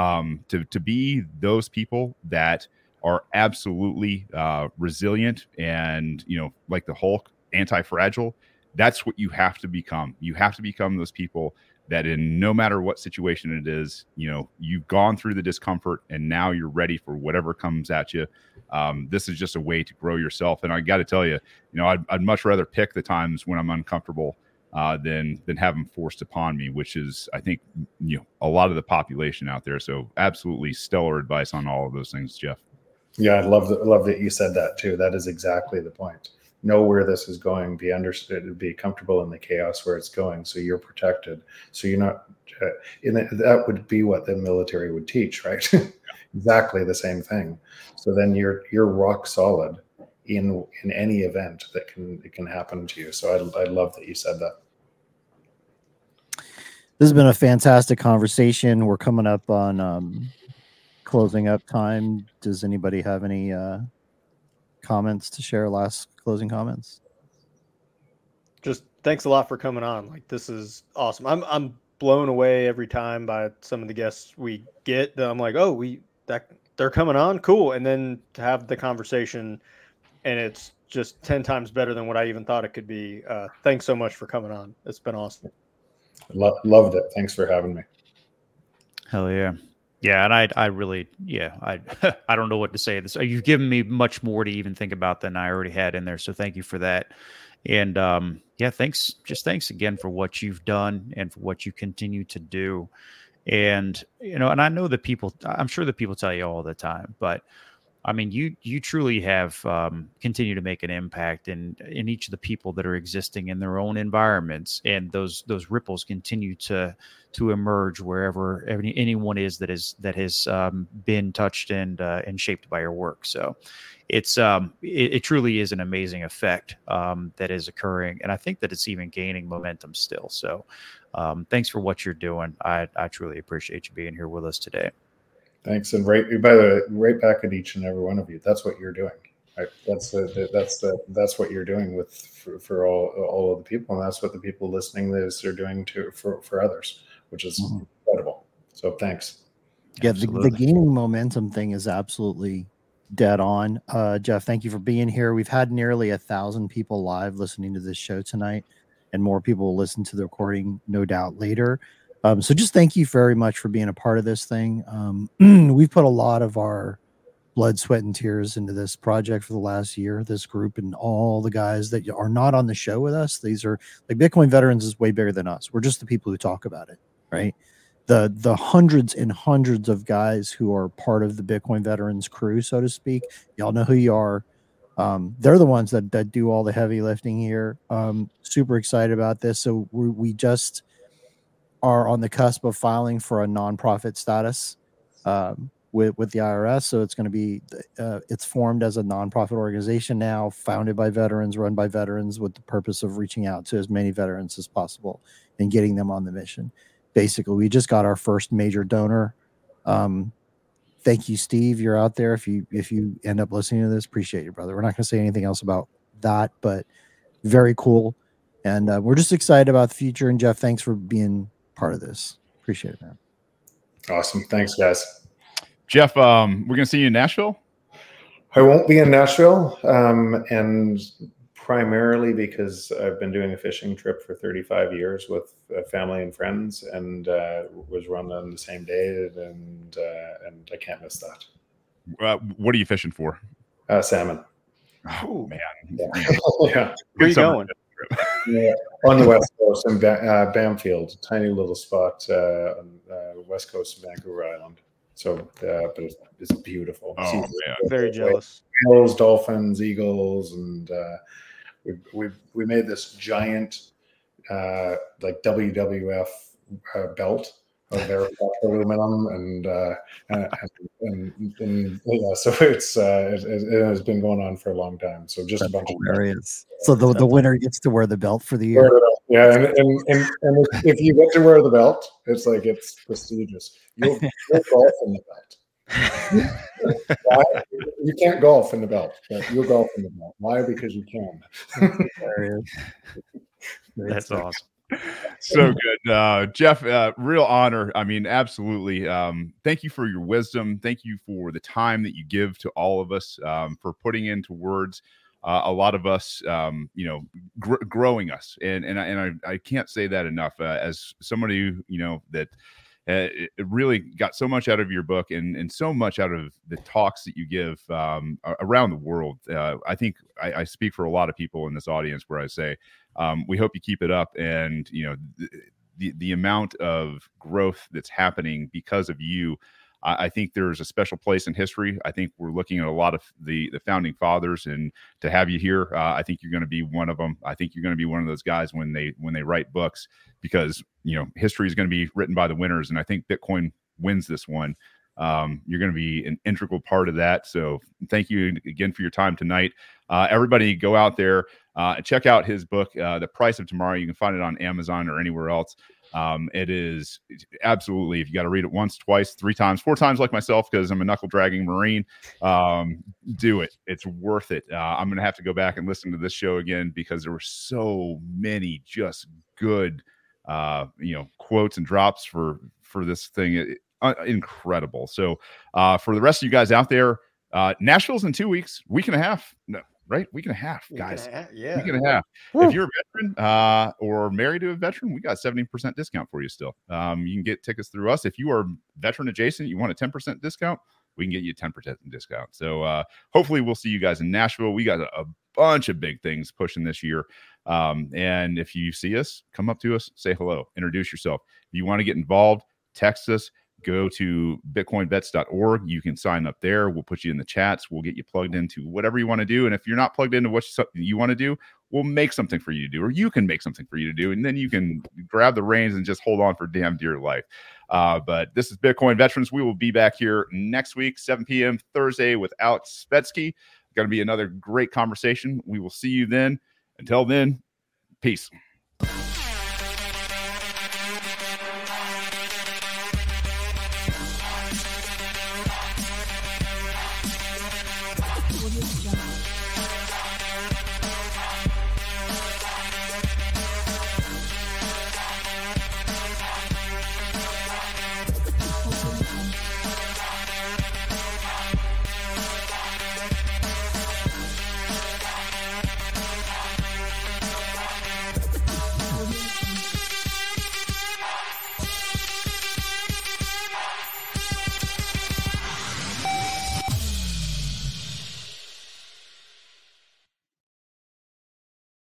Speaker 3: To be those people that are absolutely resilient and, like the Hulk, anti-fragile, that's what you have to become. You have to become those people that in no matter what situation it is, you've gone through the discomfort and now you're ready for whatever comes at you. This is just a way to grow yourself. And I got to tell you, I'd much rather pick the times when I'm uncomfortable than have them forced upon me, which is, I think, a lot of the population out there. So absolutely stellar advice on all of those things, Jeff.
Speaker 2: Yeah, I love that you said that too. That is exactly the point. Know where this is going, be understood, be comfortable in the chaos where it's going, so you're protected. So you're not, that would be what the military would teach, right? Exactly the same thing. So then you're rock solid in any event that can happen to you. So I love that you said that.
Speaker 1: This has been a fantastic conversation. We're coming up on closing up time. Does anybody have any comments to share? Last closing comments?
Speaker 5: Just thanks a lot for coming on. Like, this is awesome. I'm blown away every time by some of the guests we get that I'm like, oh, they're coming on, cool. And then to have the conversation, and it's just 10 times better than what I even thought it could be. Thanks so much for coming on. It's been awesome.
Speaker 2: Loved it. Thanks for having me.
Speaker 4: Hell yeah. Yeah, and I really, I don't know what to say. You've given me much more to even think about than I already had in there. So thank you for that. And thanks again for what you've done and for what you continue to do. And, and I know that I'm sure that people tell you all the time, but I mean, you truly have continued to make an impact in each of the people that are existing in their own environments, and those ripples continue to emerge wherever anyone is that has been touched and shaped by your work. So it truly is an amazing effect that is occurring, and I think that it's even gaining momentum still. So thanks for what you're doing. I truly appreciate you being here with us today.
Speaker 2: Thanks, and by the way, right back at each and every one of you. That's what you're doing. Right? That's what you're doing for all of the people, and that's what the people listening to this are doing for others, which is incredible. So thanks.
Speaker 1: Yeah, the gaining momentum thing is absolutely dead on. Jeff, thank you for being here. We've had nearly 1,000 people live listening to this show tonight, and more people will listen to the recording, no doubt, later. So just thank you very much for being a part of this thing. We've put a lot of our blood, sweat, and tears into this project for the last year, this group, and all the guys that are not on the show with us. These are like Bitcoin Veterans is way bigger than us. We're just the people who talk about it, right? The hundreds and hundreds of guys who are part of the Bitcoin Veterans crew, so to speak. Y'all know who you are. They're the ones that do all the heavy lifting here. Super excited about this. So we just are on the cusp of filing for a nonprofit status with the IRS. So it's going to be it's formed as a nonprofit organization now, founded by veterans, run by veterans, with the purpose of reaching out to as many veterans as possible and getting them on the mission. Basically, we just got our first major donor. Thank you, Steve. You're out there. If you end up listening to this, appreciate you, brother. We're not going to say anything else about that, but very cool. And we're just excited about the future. And Jeff, thanks for being part of this. Appreciate it, man.
Speaker 2: Awesome. Thanks, guys.
Speaker 3: Jeff, we're going to see you in Nashville.
Speaker 2: I won't be in Nashville, and primarily because I've been doing a fishing trip for 35 years with family and friends, and was run on the same day, and I can't miss that.
Speaker 3: What are you fishing for?
Speaker 2: Salmon.
Speaker 3: Oh man!
Speaker 2: Yeah.
Speaker 5: Where are you going?
Speaker 2: Yeah, on the west coast in Bamfield, a tiny little spot on the west coast of Vancouver Island. So, but it's beautiful.
Speaker 3: Oh man,
Speaker 5: very jealous.
Speaker 2: Whales, dolphins, eagles, and we made this giant like WWF belt of aircraft aluminum, and yeah, so it has been going on for a long time. So just
Speaker 1: That's
Speaker 2: a bunch
Speaker 1: hilarious. So the winner gets to wear the belt for the year.
Speaker 2: Yeah, and if you get to wear the belt, it's like it's prestigious. You'll golf in the belt. Why? You can't golf in the belt, but you'll golf in the belt. Why? Because you can.
Speaker 4: That's awesome.
Speaker 3: So good. Jeff, real honor. I mean, absolutely. Thank you for your wisdom. Thank you for the time that you give to all of us, for putting into words a lot of us, growing us. And I can't say that enough, as somebody, that it really got so much out of your book and so much out of the talks that you give around the world. I think I speak for a lot of people in this audience where I say, we hope you keep it up. And, the amount of growth that's happening because of you, I think there's a special place in history. I think we're looking at a lot of the founding fathers, and to have you here, I think you're going to be one of them. I think you're going to be one of those guys when they write books, because history is going to be written by the winners, and I think Bitcoin wins this one. You're going to be an integral part of that. So thank you again for your time tonight. Everybody go out there and check out his book, The Price of Tomorrow. You can find it on Amazon or anywhere else. It is absolutely, if you got to read it once, twice, 3 times, 4 times like myself, because I'm a knuckle dragging Marine, do it. It's worth it. I'm going to have to go back and listen to this show again, because there were so many just good, quotes and drops for this thing. Incredible. So for the rest of you guys out there, Nashville's in 2 weeks, week and a half. No, right? Week and a half, guys.
Speaker 5: Yeah.
Speaker 3: Week and a half. Woo. If you're a veteran or married to a veteran, we got 70% discount for you still. You can get tickets through us. If you are veteran adjacent, you want a 10% discount, we can get you a 10% discount. So hopefully we'll see you guys in Nashville. We got a bunch of big things pushing this year. And if you see us, come up to us, say hello, introduce yourself. If you want to get involved, text us. Go to bitcoinbets.org. You can sign up there. We'll put you in the chats. We'll get you plugged into whatever you want to do. And if you're not plugged into what you want to do, we'll make something for you to do, or you can make something for you to do. And then you can grab the reins and just hold on for damn dear life. But this is Bitcoin Veterans. We will be back here next week, 7 p.m. Thursday with Alex Spetsky. Going to be another great conversation. We will see you then. Until then, peace.